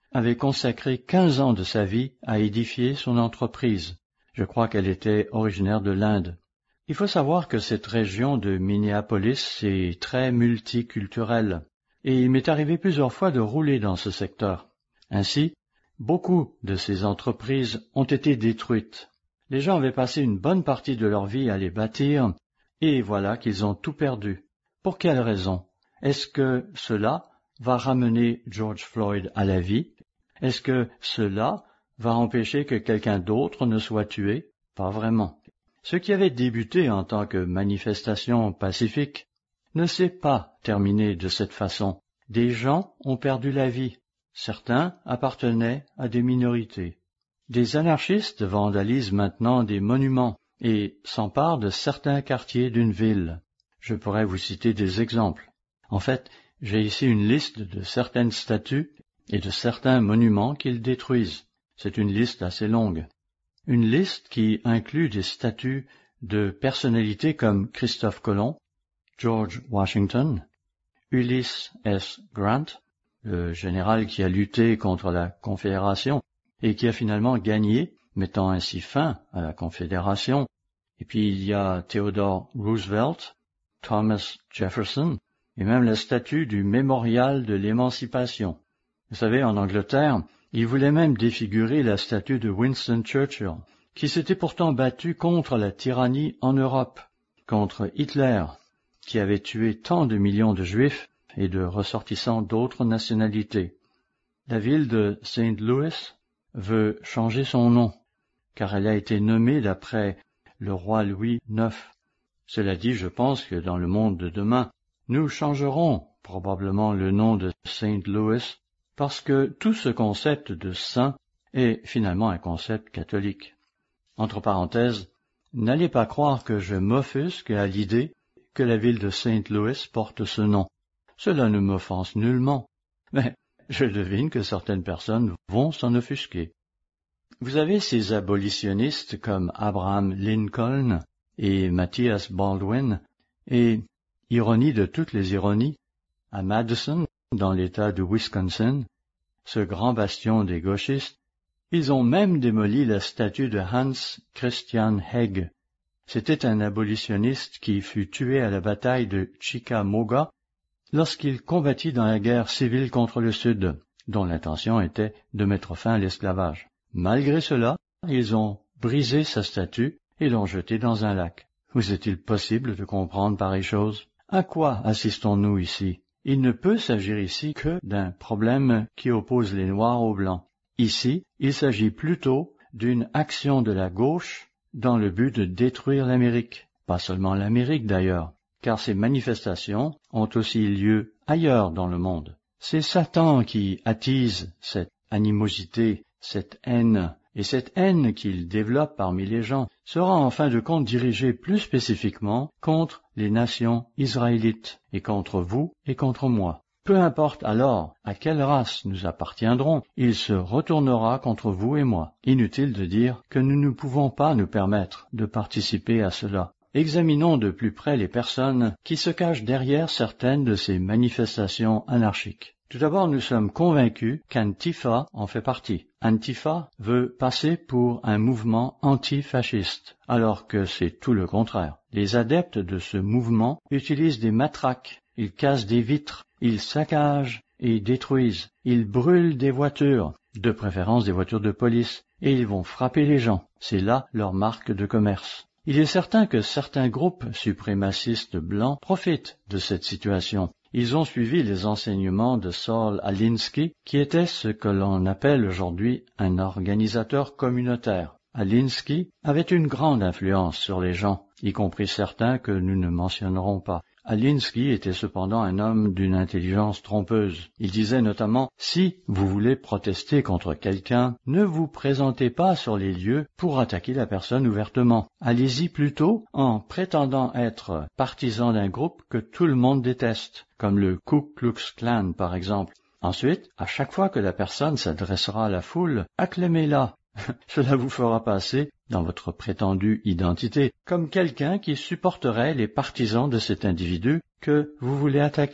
avait consacré quinze ans de sa vie à édifier son entreprise. Je crois qu'elle était originaire de l'Inde. Il faut savoir que cette région de Minneapolis est très multiculturelle, et il m'est arrivé plusieurs fois de rouler dans ce secteur. Ainsi, beaucoup de ces entreprises ont été détruites. Les gens avaient passé une bonne partie de leur vie à les bâtir, et voilà qu'ils ont tout perdu. Pour quelle raison? Est-ce que cela va ramener George Floyd à la vie? Est-ce que cela va empêcher que quelqu'un d'autre ne soit tué? Pas vraiment. Ce qui avait débuté en tant que manifestation pacifique ne s'est pas terminé de cette façon. Des gens ont perdu la vie. Certains appartenaient à des minorités. Des anarchistes vandalisent maintenant des monuments et s'emparent de certains quartiers d'une ville. Je pourrais vous citer des exemples. En fait, j'ai ici une liste de certaines statues et de certains monuments qu'ils détruisent. C'est une liste assez longue. Une liste qui inclut des statues de personnalités comme Christophe Colomb, George Washington, Ulysses S. Grant, le général qui a lutté contre la Confédération et qui a finalement gagné, mettant ainsi fin à la Confédération. Et puis il y a Theodore Roosevelt, Thomas Jefferson, et même la statue du mémorial de l'émancipation. Vous savez, en Angleterre, ils voulaient même défigurer la statue de Winston Churchill, qui s'était pourtant battu contre la tyrannie en Europe, contre Hitler, qui avait tué tant de millions de Juifs et de ressortissants d'autres nationalités. La ville de Saint Louis veut changer son nom, car elle a été nommée d'après le roi Louis neuf. Cela dit, je pense que dans le monde de demain, nous changerons probablement le nom de Saint Louis, parce que tout ce concept de saint est finalement un concept catholique. Entre parenthèses, n'allez pas croire que je m'offusque à l'idée que la ville de Saint Louis porte ce nom. Cela ne m'offense nullement, mais je devine que certaines personnes vont s'en offusquer. Vous avez ces abolitionnistes comme Abraham Lincoln et Matthias Baldwin, et, ironie de toutes les ironies, à Madison, dans l'État de Wisconsin, ce grand bastion des gauchistes, ils ont même démoli la statue de Hans Christian Heg. C'était un abolitionniste qui fut tué à la bataille de Chickamauga lorsqu'il combattit dans la guerre civile contre le Sud, dont l'intention était de mettre fin à l'esclavage. Malgré cela, ils ont brisé sa statue et l'ont jetée dans un lac. Vous est-il possible de comprendre pareille chose? À quoi assistons-nous ici? Il ne peut s'agir ici que d'un problème qui oppose les Noirs aux Blancs. Ici, il s'agit plutôt d'une action de la gauche dans le but de détruire l'Amérique. Pas seulement l'Amérique d'ailleurs, car ces manifestations ont aussi lieu ailleurs dans le monde. C'est Satan qui attise cette animosité, cette haine, et cette haine qu'il développe parmi les gens sera en fin de compte dirigée plus spécifiquement contre les nations israélites, et contre vous et contre moi. Peu importe alors à quelle race nous appartiendrons, il se retournera contre vous et moi. Inutile de dire que nous ne pouvons pas nous permettre de participer à cela. Examinons de plus près les personnes qui se cachent derrière certaines de ces manifestations anarchiques. Tout d'abord, nous sommes convaincus qu'Antifa en fait partie. Antifa veut passer pour un mouvement antifasciste, alors que c'est tout le contraire. Les adeptes de ce mouvement utilisent des matraques, ils cassent des vitres, ils saccagent et détruisent, ils brûlent des voitures, de préférence des voitures de police, et ils vont frapper les gens. C'est là leur marque de commerce. Il est certain que certains groupes suprémacistes blancs profitent de cette situation. Ils ont suivi les enseignements de Saul Alinsky, qui était ce que l'on appelle aujourd'hui un organisateur communautaire. Alinsky avait une grande influence sur les gens, y compris certains que nous ne mentionnerons pas. Alinsky était cependant un homme d'une intelligence trompeuse. Il disait notamment « Si vous voulez protester contre quelqu'un, ne vous présentez pas sur les lieux pour attaquer la personne ouvertement. Allez-y plutôt en prétendant être partisan d'un groupe que tout le monde déteste, comme le Ku Klux Klan par exemple. Ensuite, à chaque fois que la personne s'adressera à la foule, acclamez-la. Cela vous fera passer, dans votre prétendue identité, comme quelqu'un qui supporterait les partisans de cet individu que vous voulez attaquer.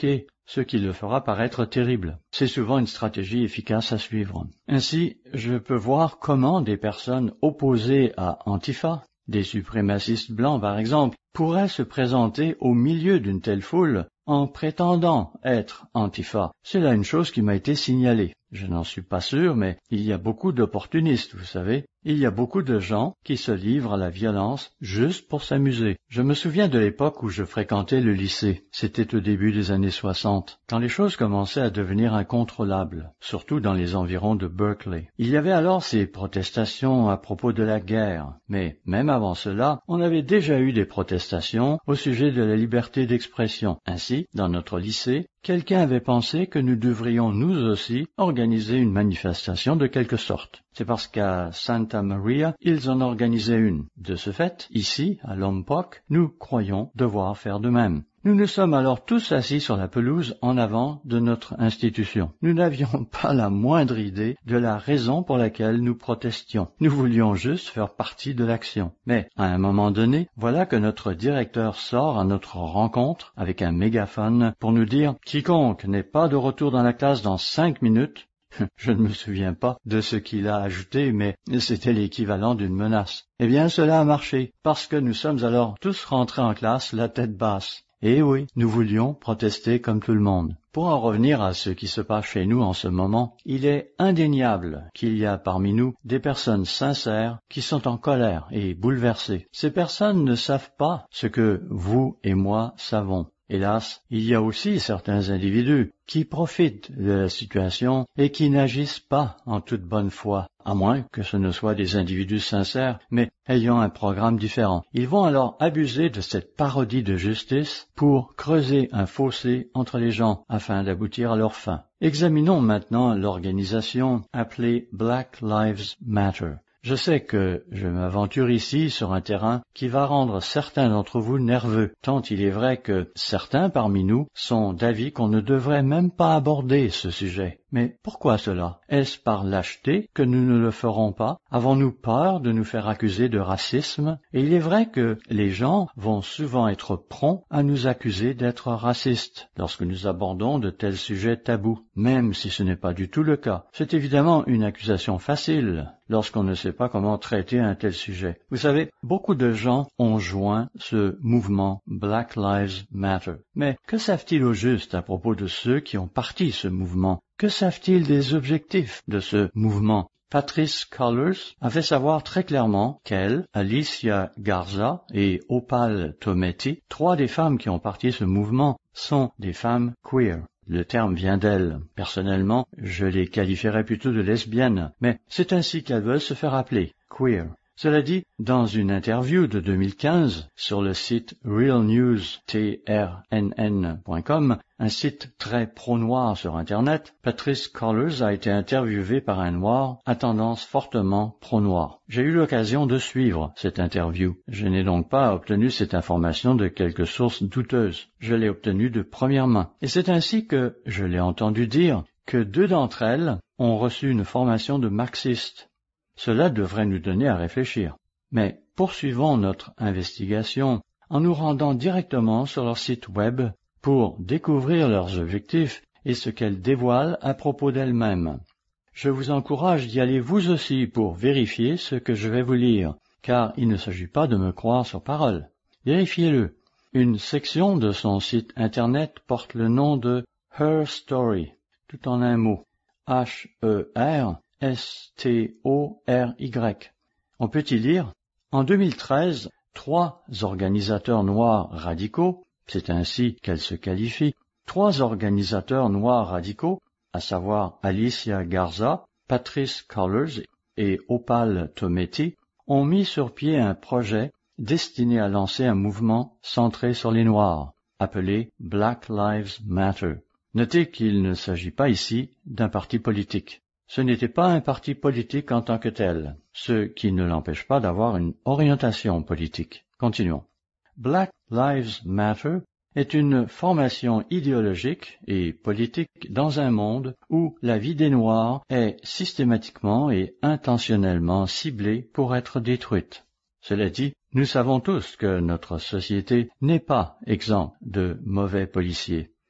ce qui le fera paraître terrible. C'est souvent une stratégie efficace à suivre. Ainsi, je peux voir comment des personnes opposées à Antifa, des suprémacistes blancs par exemple, pourraient se présenter au milieu d'une telle foule en prétendant être Antifa. C'est là une chose qui m'a été signalée. Je n'en suis pas sûr, mais il y a beaucoup d'opportunistes, vous savez. Il y a beaucoup de gens qui se livrent à la violence juste pour s'amuser. Je me souviens de l'époque où je fréquentais le lycée. C'était au début des années soixante, quand les choses commençaient à devenir incontrôlables, surtout dans les environs de Berkeley. Il y avait alors ces protestations à propos de la guerre, mais même avant cela, on avait déjà eu des protestations au sujet de la liberté d'expression. Ainsi, dans notre lycée, quelqu'un avait pensé que nous devrions nous aussi organiser une manifestation de quelque sorte. C'est parce qu'à Santa Maria, ils en organisaient une. De ce fait, ici, à Lompoc, nous croyons devoir faire de même. Nous nous sommes alors tous assis sur la pelouse en avant de notre institution. Nous n'avions pas la moindre idée de la raison pour laquelle nous protestions. Nous voulions juste faire partie de l'action. Mais, à un moment donné, voilà que notre directeur sort à notre rencontre avec un mégaphone pour nous dire « Quiconque n'est pas de retour dans la classe dans cinq minutes », je ne me souviens pas de ce qu'il a ajouté, mais c'était l'équivalent d'une menace. Eh bien, cela a marché, parce que nous sommes alors tous rentrés en classe la tête basse. Et oui, nous voulions protester comme tout le monde. Pour en revenir à ce qui se passe chez nous en ce moment, il est indéniable qu'il y a parmi nous des personnes sincères qui sont en colère et bouleversées. Ces personnes ne savent pas ce que vous et moi savons. Hélas, il y a aussi certains individus qui profitent de la situation et qui n'agissent pas en toute bonne foi, à moins que ce ne soient des individus sincères, mais ayant un programme différent. Ils vont alors abuser de cette parodie de justice pour creuser un fossé entre les gens afin d'aboutir à leur fin. Examinons maintenant l'organisation appelée Black Lives Matter. Je sais que je m'aventure ici sur un terrain qui va rendre certains d'entre vous nerveux, tant il est vrai que certains parmi nous sont d'avis qu'on ne devrait même pas aborder ce sujet. Mais pourquoi cela? Est-ce par lâcheté que nous ne le ferons pas? Avons-nous peur de nous faire accuser de racisme? Et il est vrai que les gens vont souvent être prompts à nous accuser d'être racistes lorsque nous abordons de tels sujets tabous, même si ce n'est pas du tout le cas. C'est évidemment une accusation facile lorsqu'on ne sait pas comment traiter un tel sujet. Vous savez, beaucoup de gens ont joint ce mouvement Black Lives Matter. Mais que savent-ils au juste à propos de ceux qui ont parti ce mouvement? Que savent-ils des objectifs de ce mouvement? Patrisse Cullors a fait savoir très clairement qu'elle, Alicia Garza et Opal Tometi, trois des femmes qui ont parti ce mouvement, sont des femmes queer. Le terme vient d'elle. Personnellement, je les qualifierais plutôt de lesbiennes, mais c'est ainsi qu'elles veulent se faire appeler, queer. Cela dit, dans une interview de deux mille quinze sur le site real news t r n n point com, un site très pro-noir sur Internet, Patrisse Cullors a été interviewée par un noir à tendance fortement pro-noir. J'ai eu l'occasion de suivre cette interview. Je n'ai donc pas obtenu cette information de quelque source douteuse. Je l'ai obtenue de première main. Et c'est ainsi que je l'ai entendu dire que deux d'entre elles ont reçu une formation de marxiste. Cela devrait nous donner à réfléchir. Mais poursuivons notre investigation en nous rendant directement sur leur site web pour découvrir leurs objectifs et ce qu'elles dévoilent à propos d'elles-mêmes. Je vous encourage d'y aller vous aussi pour vérifier ce que je vais vous lire, car il ne s'agit pas de me croire sur parole. Vérifiez-le. Une section de son site internet porte le nom de Her Story, tout en un mot, H E R S T O R Y. On peut y lire, en deux mille treize, trois organisateurs noirs radicaux, c'est ainsi qu'elle se qualifie, trois organisateurs noirs radicaux, à savoir Alicia Garza, Patrisse Cullors et Opal Tometi, ont mis sur pied un projet destiné à lancer un mouvement centré sur les Noirs, appelé Black Lives Matter. Notez qu'il ne s'agit pas ici d'un parti politique. Ce n'était pas un parti politique en tant que tel, ce qui ne l'empêche pas d'avoir une orientation politique. Continuons. Black Lives Matter est une formation idéologique et politique dans un monde où la vie des Noirs est systématiquement et intentionnellement ciblée pour être détruite. Cela dit, nous savons tous que notre société n'est pas exempte de mauvais policiers.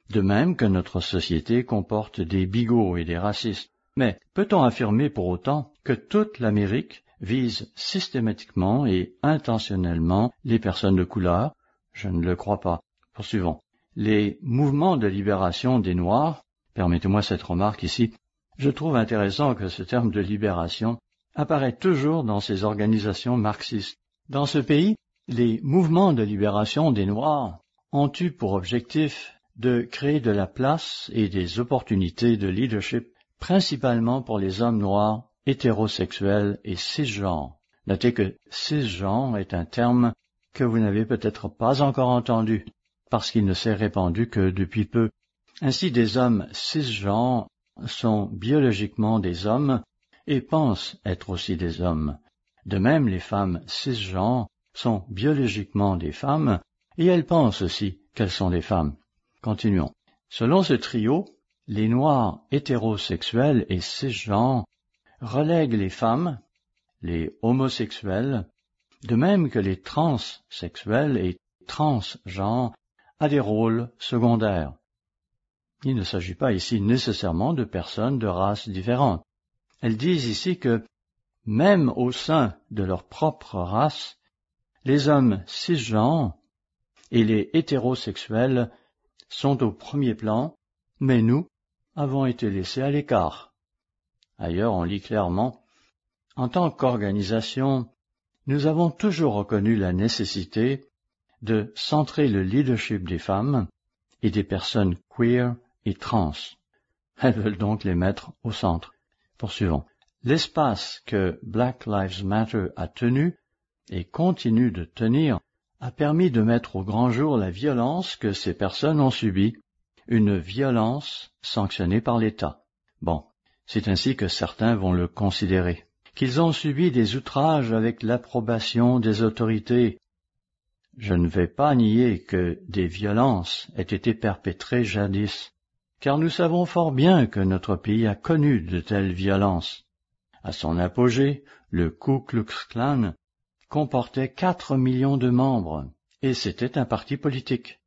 de même que notre société comporte des bigots et des racistes. Mais peut-on affirmer pour autant que toute l'Amérique vise systématiquement et intentionnellement les personnes de couleur? Je ne le crois pas. Poursuivons. Les mouvements de libération des Noirs, permettez-moi cette remarque ici, je trouve intéressant que ce terme de libération apparaît toujours dans ces organisations marxistes. Dans ce pays, les mouvements de libération des Noirs ont eu pour objectif de créer de la place et des opportunités de leadership, principalement pour les hommes noirs, hétérosexuels et cisgenres. Notez que cisgenre est un terme que vous n'avez peut-être pas encore entendu, parce qu'il ne s'est répandu que depuis peu. Ainsi, des hommes cisgenres sont biologiquement des hommes et pensent être aussi des hommes. De même, les femmes cisgenres sont biologiquement des femmes et elles pensent aussi qu'elles sont des femmes. Continuons. Selon ce trio, les Noirs hétérosexuels et cisgenres relèguent les femmes, les homosexuels, de même que les transsexuels et transgenres, à des rôles secondaires. Il ne s'agit pas ici nécessairement de personnes de races différentes. Elles disent ici que, même au sein de leur propre race, les hommes cisgenres et les hétérosexuels sont au premier plan, mais nous avons été laissés à l'écart. Ailleurs, on lit clairement, en tant qu'organisation, nous avons toujours reconnu la nécessité de centrer le leadership des femmes et des personnes queer et trans. Elles veulent donc les mettre au centre. Poursuivons. L'espace que Black Lives Matter a tenu et continue de tenir a permis de mettre au grand jour la violence que ces personnes ont subie, une violence sanctionnée par l'État. Bon, c'est ainsi que certains vont le considérer. Qu'ils ont subi des outrages avec l'approbation des autorités. Je ne vais pas nier que des violences aient été perpétrées jadis, car nous savons fort bien que notre pays a connu de telles violences. À son apogée, le Ku Klux Klan comportait quatre millions de membres, et c'était un parti politique.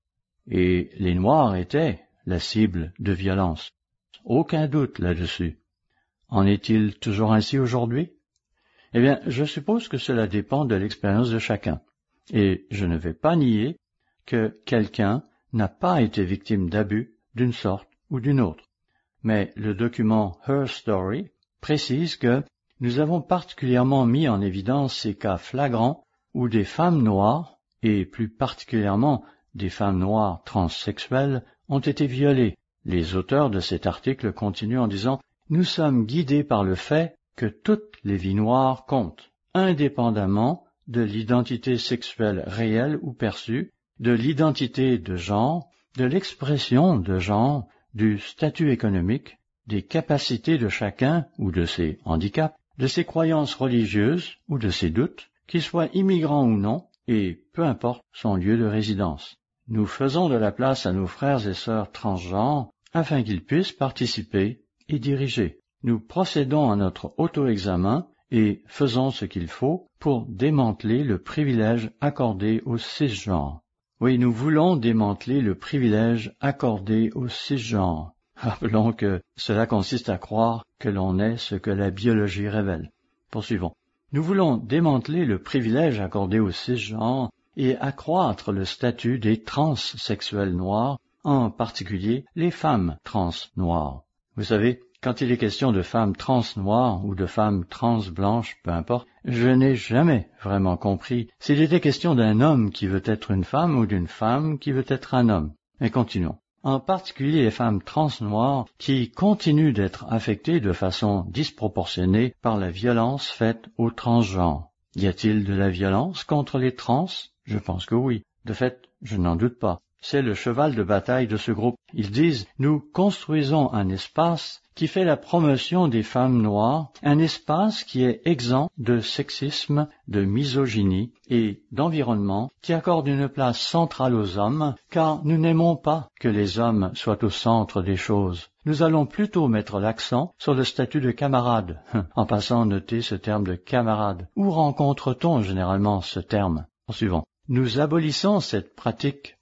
Et les Noirs étaient la cible de violence. Aucun doute là-dessus. En est-il toujours ainsi aujourd'hui? Eh bien, je suppose que cela dépend de l'expérience de chacun. Et je ne vais pas nier que quelqu'un n'a pas été victime d'abus d'une sorte ou d'une autre. Mais le document Her Story précise que nous avons particulièrement mis en évidence ces cas flagrants où des femmes noires, et plus particulièrement des femmes noires transsexuelles, ont été violées. Les auteurs de cet article continuent en disant « Nous sommes guidés par le fait que toutes les vies noires comptent, indépendamment de l'identité sexuelle réelle ou perçue, de l'identité de genre, de l'expression de genre, du statut économique, des capacités de chacun ou de ses handicaps, de ses croyances religieuses ou de ses doutes, qu'il soit immigrant ou non, et peu importe son lieu de résidence. Nous faisons de la place à nos frères et sœurs transgenres afin qu'ils puissent participer et diriger. Nous procédons à notre auto-examen et faisons ce qu'il faut pour démanteler le privilège accordé aux cisgenres. Oui, nous voulons démanteler le privilège accordé aux cisgenres. Rappelons que cela consiste à croire que l'on est ce que la biologie révèle. Poursuivons. Nous voulons démanteler le privilège accordé aux cisgenres et accroître le statut des transsexuels noirs, en particulier les femmes trans noires. Vous savez, quand il est question de femmes trans noires ou de femmes trans blanches, peu importe, je n'ai jamais vraiment compris s'il était question d'un homme qui veut être une femme ou d'une femme qui veut être un homme. Mais continuons. En particulier les femmes trans noires qui continuent d'être affectées de façon disproportionnée par la violence faite aux transgenres. Y a-t-il de la violence contre les trans? Je pense que oui. De fait, je n'en doute pas. C'est le cheval de bataille de ce groupe. Ils disent « Nous construisons un espace qui fait la promotion des femmes noires, un espace qui est exempt de sexisme, de misogynie et d'environnement, qui accorde une place centrale aux hommes, car nous n'aimons pas que les hommes soient au centre des choses. Nous allons plutôt mettre l'accent sur le statut de camarade. » En passant, notez ce terme de camarade. Où rencontre-t-on généralement ce terme? Poursuivons. Nous abolissons cette pratique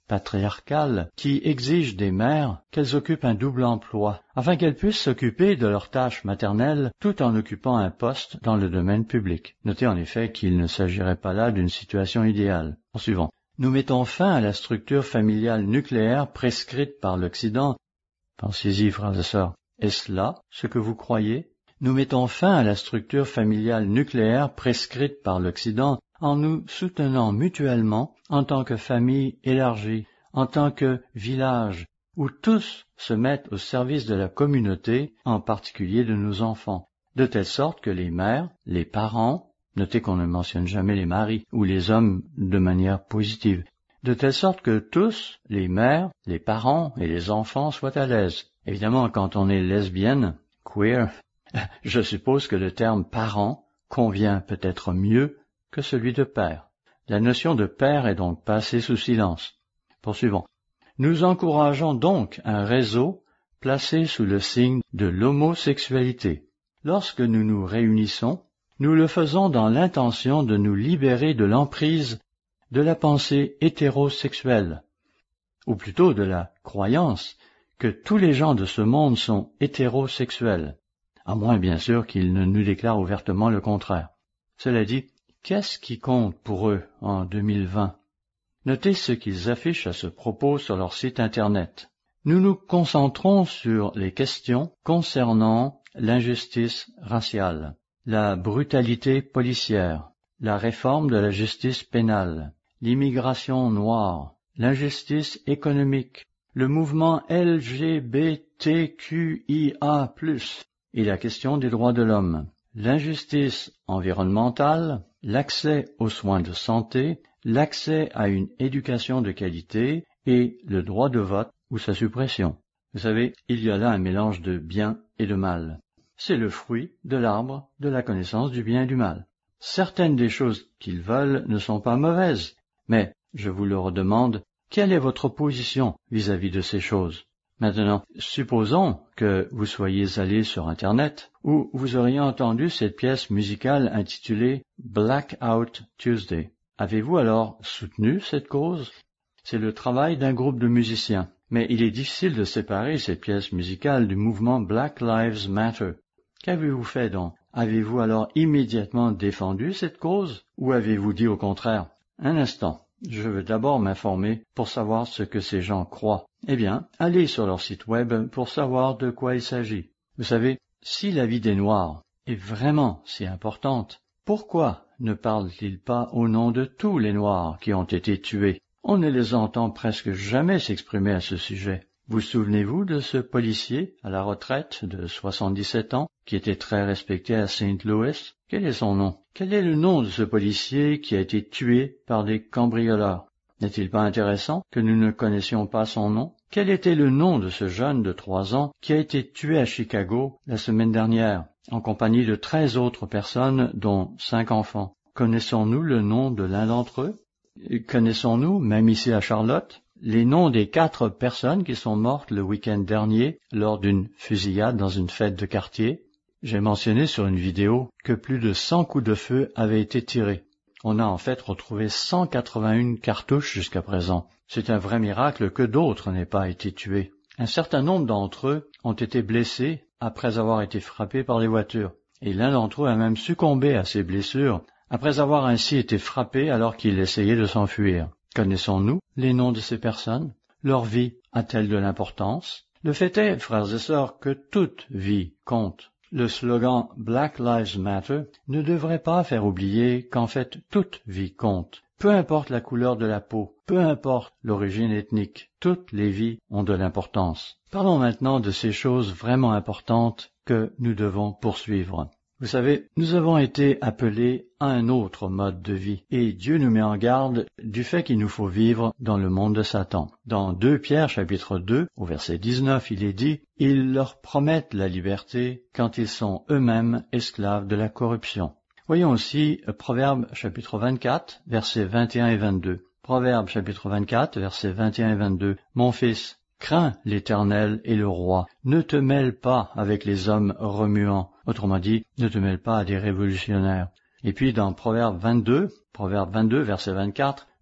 patriarcale qui exige des mères qu'elles occupent un double emploi, afin qu'elles puissent s'occuper de leurs tâches maternelles tout en occupant un poste dans le domaine public. Notez en effet qu'il ne s'agirait pas là d'une situation idéale. Poursuivons. Nous mettons fin à la structure familiale nucléaire prescrite par l'Occident. Pensez-y, frères et sœurs. Est-ce là ce que vous croyez? Nous mettons fin à la structure familiale nucléaire prescrite par l'Occident en nous soutenant mutuellement en tant que famille élargie, en tant que village, où tous se mettent au service de la communauté, en particulier de nos enfants, de telle sorte que les mères, les parents, notez qu'on ne mentionne jamais les maris ou les hommes de manière positive, de telle sorte que tous, les mères, les parents et les enfants soient à l'aise. Évidemment, quand on est lesbienne, queer, je suppose que le terme parent convient peut-être mieux que celui de père. La notion de père est donc passée sous silence. Poursuivons. Nous encourageons donc un réseau placé sous le signe de l'homosexualité. Lorsque nous nous réunissons, nous le faisons dans l'intention de nous libérer de l'emprise de la pensée hétérosexuelle, ou plutôt de la croyance que tous les gens de ce monde sont hétérosexuels, à moins bien sûr qu'ils ne nous déclarent ouvertement le contraire. Cela dit, qu'est-ce qui compte pour eux en deux mille vingt? Notez ce qu'ils affichent à ce propos sur leur site Internet. Nous nous concentrons sur les questions concernant l'injustice raciale, la brutalité policière, la réforme de la justice pénale, l'immigration noire, l'injustice économique, le mouvement L G B T Q I A plus, et la question des droits de l'homme, l'injustice environnementale, l'accès aux soins de santé, l'accès à une éducation de qualité et le droit de vote ou sa suppression. Vous savez, il y a là un mélange de bien et de mal. C'est le fruit de l'arbre de la connaissance du bien et du mal. Certaines des choses qu'ils veulent ne sont pas mauvaises, mais, je vous le redemande, quelle est votre position vis-à-vis de ces choses? Maintenant, supposons que vous soyez allé sur Internet où vous auriez entendu cette pièce musicale intitulée Blackout Tuesday. Avez-vous alors soutenu cette cause? C'est le travail d'un groupe de musiciens, mais il est difficile de séparer cette pièce musicale du mouvement Black Lives Matter. Qu'avez-vous fait donc? Avez-vous alors immédiatement défendu cette cause ou avez-vous dit au contraire? Un instant. Je veux d'abord m'informer pour savoir ce que ces gens croient. Eh bien, allez sur leur site web pour savoir de quoi il s'agit. Vous savez, si la vie des Noirs est vraiment si importante, pourquoi ne parlent-ils pas au nom de tous les Noirs qui ont été tués? On ne les entend presque jamais s'exprimer à ce sujet. Vous souvenez-vous de ce policier à la retraite de soixante-dix-sept ans qui était très respecté à Saint Louis? Quel est son nom? Quel est le nom de ce policier qui a été tué par des cambrioleurs? N'est-il pas intéressant que nous ne connaissions pas son nom? Quel était le nom de ce jeune de trois ans qui a été tué à Chicago la semaine dernière, en compagnie de treize autres personnes, dont cinq enfants? Connaissons-nous le nom de l'un d'entre eux? Connaissons-nous, même ici à Charlotte, les noms des quatre personnes qui sont mortes le week-end dernier lors d'une fusillade dans une fête de quartier? J'ai mentionné sur une vidéo que plus de cent coups de feu avaient été tirés. On a en fait retrouvé cent quatre-vingt-un cartouches jusqu'à présent. C'est un vrai miracle que d'autres n'aient pas été tués. Un certain nombre d'entre eux ont été blessés après avoir été frappés par les voitures. Et l'un d'entre eux a même succombé à ses blessures après avoir ainsi été frappé alors qu'il essayait de s'enfuir. Connaissons-nous les noms de ces personnes? Leur vie a-t-elle de l'importance? Le fait est, frères et sœurs, que toute vie compte. Le slogan Black Lives Matter ne devrait pas faire oublier qu'en fait toute vie compte. Peu importe la couleur de la peau, peu importe l'origine ethnique, toutes les vies ont de l'importance. Parlons maintenant de ces choses vraiment importantes que nous devons poursuivre. Vous savez, nous avons été appelés à un autre mode de vie, et Dieu nous met en garde du fait qu'il nous faut vivre dans le monde de Satan. Dans deux Pierre chapitre deux, au verset dix-neuf, il est dit « Ils leur promettent la liberté quand ils sont eux-mêmes esclaves de la corruption ». Voyons aussi Proverbe chapitre vingt-quatre, versets vingt et un et vingt-deux. Proverbe chapitre vingt-quatre, versets vingt et un et vingt-deux. « Mon fils, crains l'Éternel et le roi. Ne te mêle pas avec les hommes remuants. » Autrement dit, ne te mêle pas à des révolutionnaires. Et puis dans Proverbe vingt-deux, Proverbe vingt-deux, verset vingt-quatre, «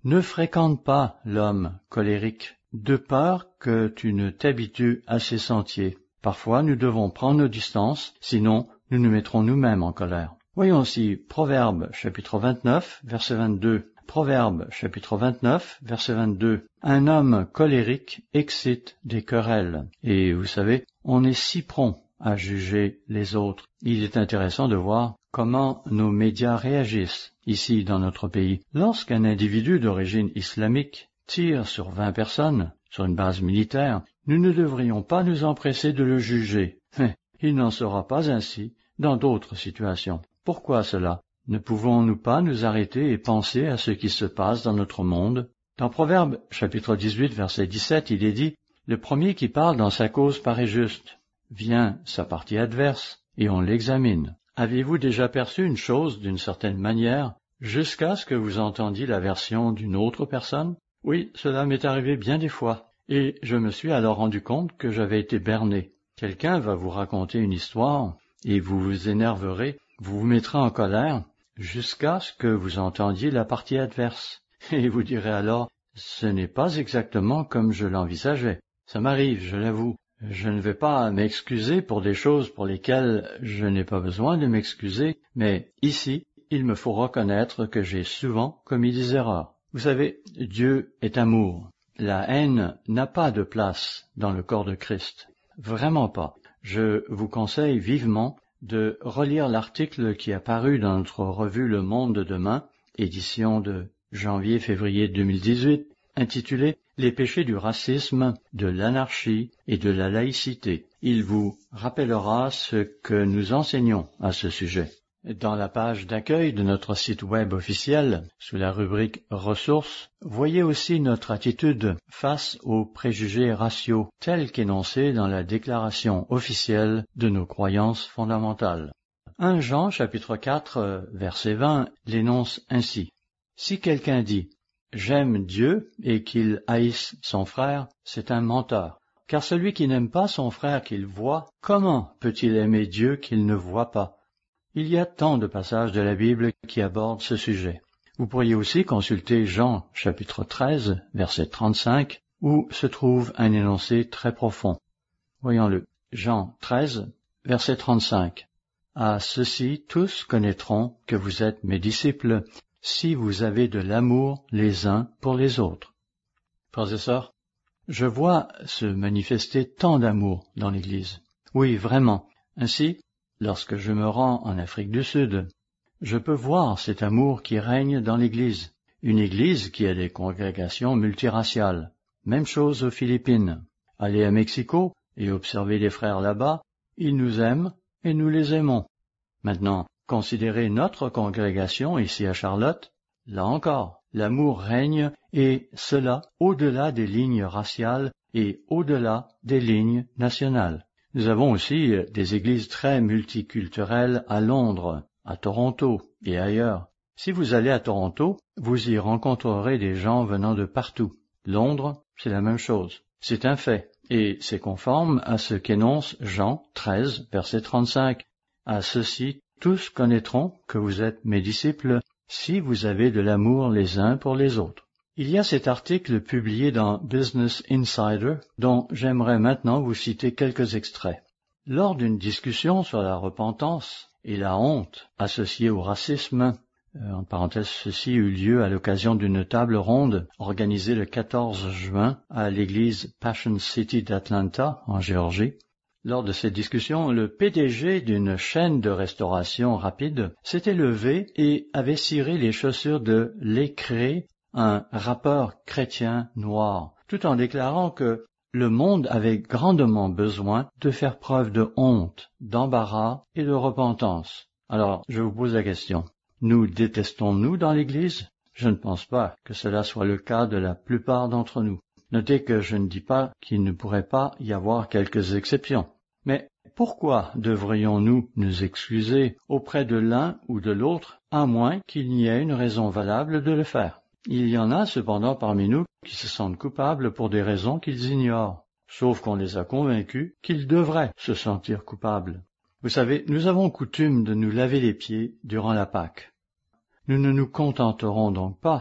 Ne fréquente pas l'homme colérique, de peur que tu ne t'habitues à ses sentiers. Parfois, nous devons prendre nos distances, sinon nous nous mettrons nous-mêmes en colère. Voyons aussi Proverbes chapitre vingt-neuf, verset vingt-deux. Proverbes chapitre vingt-neuf, verset vingt-deux. Un homme colérique excite des querelles. Et vous savez, on est si prompt à juger les autres. Il est intéressant de voir comment nos médias réagissent ici dans notre pays. Lorsqu'un individu d'origine islamique tire sur vingt personnes sur une base militaire, nous ne devrions pas nous empresser de le juger. Il n'en sera pas ainsi dans d'autres situations. Pourquoi cela? Ne pouvons-nous pas nous arrêter et penser à ce qui se passe dans notre monde? Dans Proverbes chapitre dix-huit, verset dix-sept, il est dit « Le premier qui parle dans sa cause paraît juste. Vient sa partie adverse, et on l'examine. » Avez-vous déjà perçu une chose d'une certaine manière, jusqu'à ce que vous entendiez la version d'une autre personne? Oui, cela m'est arrivé bien des fois, et je me suis alors rendu compte que j'avais été berné. Quelqu'un va vous raconter une histoire, et vous vous énerverez, vous vous mettrez en colère, jusqu'à ce que vous entendiez la partie adverse. Et vous direz alors, ce n'est pas exactement comme je l'envisageais. Ça m'arrive, je l'avoue. Je ne vais pas m'excuser pour des choses pour lesquelles je n'ai pas besoin de m'excuser, mais ici, il me faut reconnaître que j'ai souvent commis des erreurs. Vous savez, Dieu est amour. La haine n'a pas de place dans le corps de Christ. Vraiment pas. Je vous conseille vivement de relire l'article qui a paru dans notre revue Le Monde de demain, édition de janvier-février deux mille dix-huit, intitulé « Les péchés du racisme, de l'anarchie et de la laïcité ». Il vous rappellera ce que nous enseignons à ce sujet. Dans la page d'accueil de notre site web officiel, sous la rubrique « Ressources », voyez aussi notre attitude face aux préjugés raciaux, tels qu'énoncés dans la déclaration officielle de nos croyances fondamentales. premier Jean chapitre quatre, verset vingt, l'énonce ainsi. « Si quelqu'un dit « J'aime Dieu » et qu'il haïsse son frère, c'est un menteur. Car celui qui n'aime pas son frère qu'il voit, comment peut-il aimer Dieu qu'il ne voit pas? Il y a tant de passages de la Bible qui abordent ce sujet. Vous pourriez aussi consulter Jean chapitre treize, verset trente-cinq, où se trouve un énoncé très profond. Voyons-le. Jean treize, verset trente-cinq. « À ceci tous connaîtront que vous êtes mes disciples, si vous avez de l'amour les uns pour les autres. » Frères et sœurs, je vois se manifester tant d'amour dans l'Église. Oui, vraiment. Ainsi, lorsque je me rends en Afrique du Sud, je peux voir cet amour qui règne dans l'Église. Une Église qui a des congrégations multiraciales. Même chose aux Philippines. Allez à Mexico et observez les frères là-bas, ils nous aiment et nous les aimons. Maintenant, considérez notre congrégation ici à Charlotte. Là encore, l'amour règne et cela au-delà des lignes raciales et au-delà des lignes nationales. Nous avons aussi des églises très multiculturelles à Londres, à Toronto et ailleurs. Si vous allez à Toronto, vous y rencontrerez des gens venant de partout. Londres, c'est la même chose. C'est un fait, et c'est conforme à ce qu'énonce Jean treize, verset trente-cinq. « À ceci, tous connaîtront que vous êtes mes disciples, si vous avez de l'amour les uns pour les autres. » Il y a cet article publié dans Business Insider dont j'aimerais maintenant vous citer quelques extraits. Lors d'une discussion sur la repentance et la honte associée au racisme, euh, en parenthèse, ceci eut lieu à l'occasion d'une table ronde organisée le quatorze juin à l'église Passion City d'Atlanta, en Géorgie. Lors de cette discussion, le P D G d'une chaîne de restauration rapide s'était levé et avait ciré les chaussures de Lecrae, un rappeur chrétien noir, tout en déclarant que le monde avait grandement besoin de faire preuve de honte, d'embarras et de repentance. Alors, je vous pose la question. Nous détestons-nous dans l'Église? Je ne pense pas que cela soit le cas de la plupart d'entre nous. Notez que je ne dis pas qu'il ne pourrait pas y avoir quelques exceptions. Mais pourquoi devrions-nous nous excuser auprès de l'un ou de l'autre, à moins qu'il n'y ait une raison valable de le faire? Il y en a cependant parmi nous qui se sentent coupables pour des raisons qu'ils ignorent, sauf qu'on les a convaincus qu'ils devraient se sentir coupables. Vous savez, nous avons coutume de nous laver les pieds durant la Pâque. Nous ne nous contenterons donc pas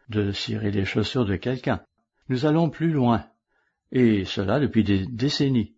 de cirer les chaussures de quelqu'un. Nous allons plus loin, et cela depuis des décennies.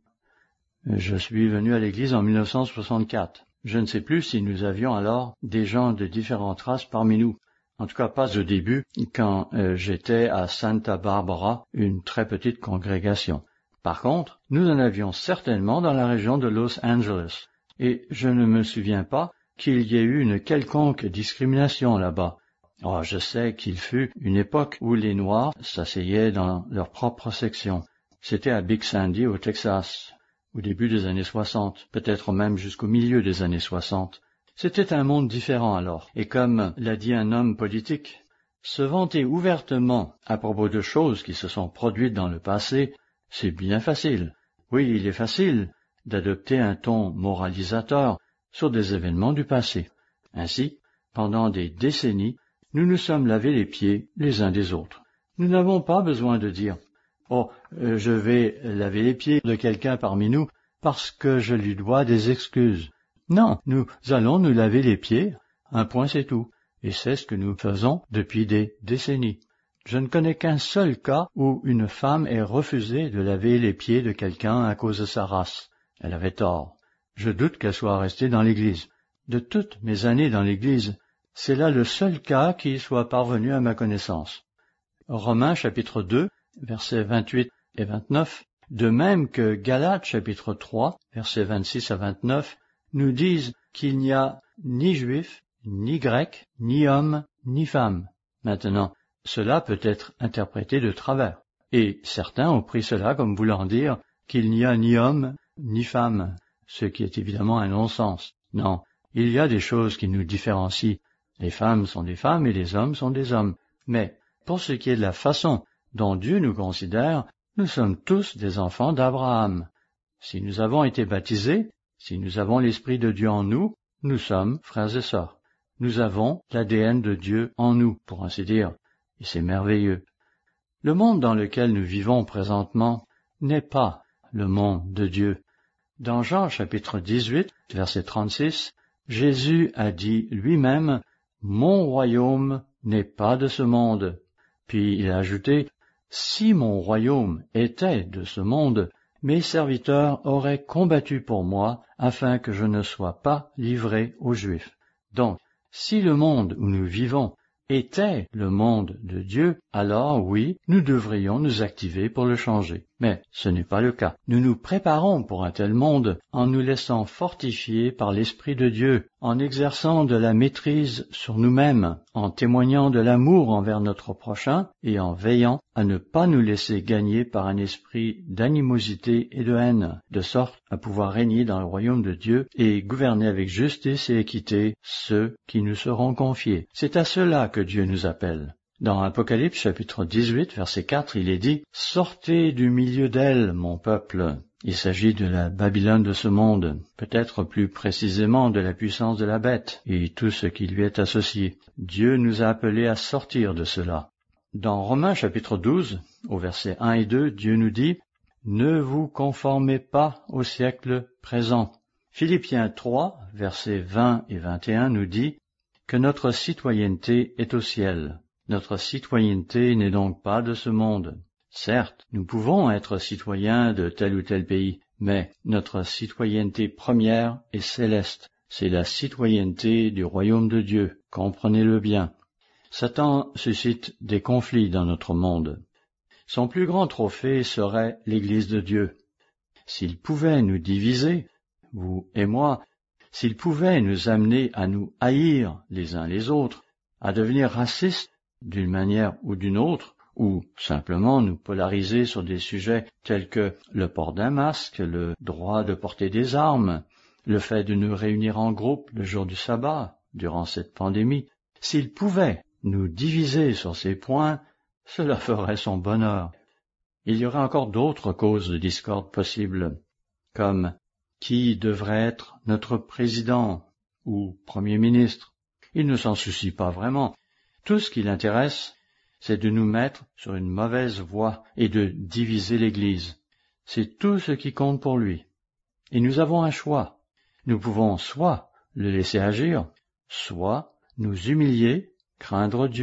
Je suis venu à l'église en mille neuf cent soixante-quatre. Je ne sais plus si nous avions alors des gens de différentes races parmi nous. En tout cas pas au début, quand euh, j'étais à Santa Barbara, une très petite congrégation. Par contre, nous en avions certainement dans la région de Los Angeles, et je ne me souviens pas qu'il y ait eu une quelconque discrimination là-bas. Oh, je sais qu'il fut une époque où les Noirs s'asseyaient dans leur propre section. C'était à Big Sandy, au Texas, au début des années soixante, peut-être même jusqu'au milieu des années soixante. C'était un monde différent alors, et comme l'a dit un homme politique, se vanter ouvertement à propos de choses qui se sont produites dans le passé, c'est bien facile. Oui, il est facile d'adopter un ton moralisateur sur des événements du passé. Ainsi, pendant des décennies, nous nous sommes lavés les pieds les uns des autres. Nous n'avons pas besoin de dire « Oh, euh, je vais laver les pieds de quelqu'un parmi nous parce que je lui dois des excuses. » Non, nous allons nous laver les pieds, un point c'est tout, et c'est ce que nous faisons depuis des décennies. Je ne connais qu'un seul cas où une femme ait refusé de laver les pieds de quelqu'un à cause de sa race. Elle avait tort. Je doute qu'elle soit restée dans l'Église. De toutes mes années dans l'Église, c'est là le seul cas qui soit parvenu à ma connaissance. Romains chapitre deux, versets vingt-huit et vingt-neuf, de même que Galates chapitre trois, versets vingt-six à vingt-neuf, nous disent qu'il n'y a ni juif, ni grec, ni homme, ni femme. Maintenant, cela peut être interprété de travers, et certains ont pris cela comme voulant dire qu'il n'y a ni homme, ni femme, ce qui est évidemment un non-sens. Non, il y a des choses qui nous différencient. Les femmes sont des femmes et les hommes sont des hommes. Mais, pour ce qui est de la façon dont Dieu nous considère, nous sommes tous des enfants d'Abraham. Si nous avons été baptisés, si nous avons l'Esprit de Dieu en nous, nous sommes frères et sœurs. Nous avons l'A D N de Dieu en nous, pour ainsi dire, et c'est merveilleux. Le monde dans lequel nous vivons présentement n'est pas le monde de Dieu. Dans Jean chapitre dix-huit, verset trente-six, Jésus a dit lui-même « Mon royaume n'est pas de ce monde ». Puis il a ajouté « Si mon royaume était de ce monde, mes serviteurs auraient combattu pour moi afin que je ne sois pas livré aux Juifs. » Donc, si le monde où nous vivons était le monde de Dieu, alors oui, nous devrions nous activer pour le changer. Mais ce n'est pas le cas. Nous nous préparons pour un tel monde en nous laissant fortifier par l'Esprit de Dieu, en exerçant de la maîtrise sur nous-mêmes, en témoignant de l'amour envers notre prochain et en veillant à ne pas nous laisser gagner par un esprit d'animosité et de haine, de sorte à pouvoir régner dans le royaume de Dieu et gouverner avec justice et équité ceux qui nous seront confiés. C'est à cela que Dieu nous appelle. Dans Apocalypse chapitre dix-huit, verset quatre, il est dit « Sortez du milieu d'elle, mon peuple ». Il s'agit de la Babylone de ce monde, peut-être plus précisément de la puissance de la bête et tout ce qui lui est associé. Dieu nous a appelés à sortir de cela. Dans Romains chapitre douze, au verset un et deux, Dieu nous dit « Ne vous conformez pas au siècle présent ». Philippiens trois, versets vingt et vingt et un nous dit que notre citoyenneté est au ciel. Notre citoyenneté n'est donc pas de ce monde. Certes, nous pouvons être citoyens de tel ou tel pays, mais notre citoyenneté première est céleste. C'est la citoyenneté du royaume de Dieu, comprenez-le bien. Satan suscite des conflits dans notre monde. Son plus grand trophée serait l'Église de Dieu. S'il pouvait nous diviser, vous et moi, s'il pouvait nous amener à nous haïr les uns les autres, à devenir racistes d'une manière ou d'une autre, ou simplement nous polariser sur des sujets tels que le port d'un masque, le droit de porter des armes, le fait de nous réunir en groupe le jour du sabbat, durant cette pandémie, s'il pouvait nous diviser sur ces points, cela ferait son bonheur. Il y aurait encore d'autres causes de discorde possibles, comme qui devrait être notre président ou premier ministre. Il ne s'en soucie pas vraiment. Tout ce qui l'intéresse, c'est de nous mettre sur une mauvaise voie et de diviser l'Église. C'est tout ce qui compte pour lui. Et nous avons un choix. Nous pouvons soit le laisser agir, soit nous humilier, craindre Dieu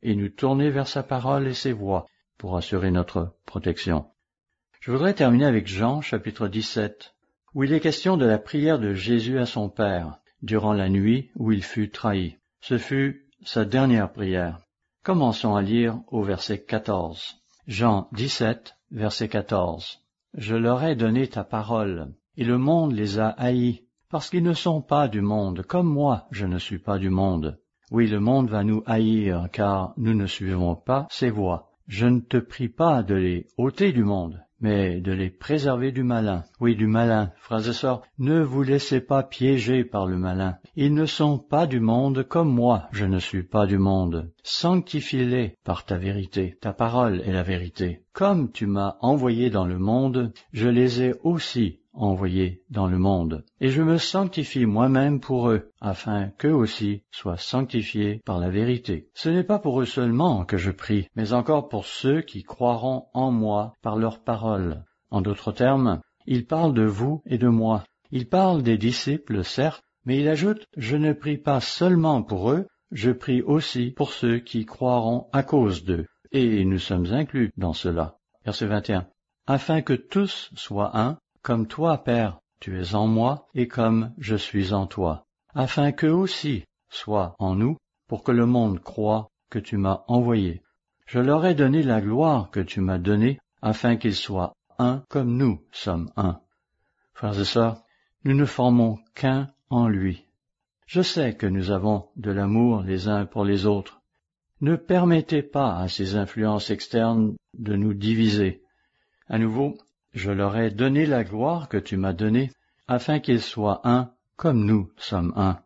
et nous tourner vers sa parole et ses voies pour assurer notre protection. Je voudrais terminer avec Jean chapitre dix-sept, où il est question de la prière de Jésus à son Père, durant la nuit où il fut trahi. Ce fut sa dernière prière. Commençons à lire au verset quatorze. Jean dix-sept, verset quatorze. « Je leur ai donné ta parole, et le monde les a haïs, parce qu'ils ne sont pas du monde, comme moi je ne suis pas du monde. Oui, le monde va nous haïr, car nous ne suivons pas ses voies. Je ne te prie pas de les ôter du monde, mais de les préserver du malin. » Oui, du malin. Frères et sœurs, ne vous laissez pas piéger par le malin. Ils ne sont pas du monde comme moi, je ne suis pas du monde. Sanctifie-les par ta vérité. Ta parole est la vérité. Comme tu m'as envoyé dans le monde, je les ai aussi envoyés dans le monde. Et je me sanctifie moi-même pour eux, afin qu'eux aussi soient sanctifiés par la vérité. Ce n'est pas pour eux seulement que je prie, mais encore pour ceux qui croiront en moi par leur parole. En d'autres termes, il parle de vous et de moi. Il parle des disciples, certes, mais il ajoute « Je ne prie pas seulement pour eux, je prie aussi pour ceux qui croiront à cause d'eux. » Et nous sommes inclus dans cela. Verset vingt et un. « Afin que tous soient un, comme toi, Père, tu es en moi, et comme je suis en toi, afin qu'eux aussi soient en nous, pour que le monde croie que tu m'as envoyé. Je leur ai donné la gloire que tu m'as donnée, afin qu'ils soient un comme nous sommes un. » Frères et sœurs, nous ne formons qu'un en lui. Je sais que nous avons de l'amour les uns pour les autres. Ne permettez pas à ces influences externes de nous diviser. À nouveau, je leur ai donné la gloire que tu m'as donnée, afin qu'ils soient un comme nous sommes un.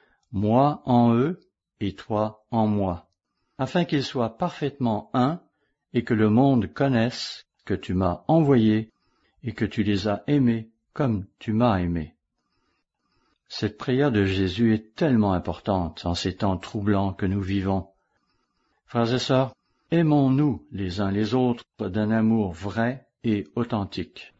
Moi en eux et toi en moi, afin qu'ils soient parfaitement un et que le monde connaisse que tu m'as envoyé et que tu les as aimés comme tu m'as aimé. Cette prière de Jésus est tellement importante en ces temps troublants que nous vivons. Frères et sœurs, aimons-nous les uns les autres d'un amour vrai et authentique.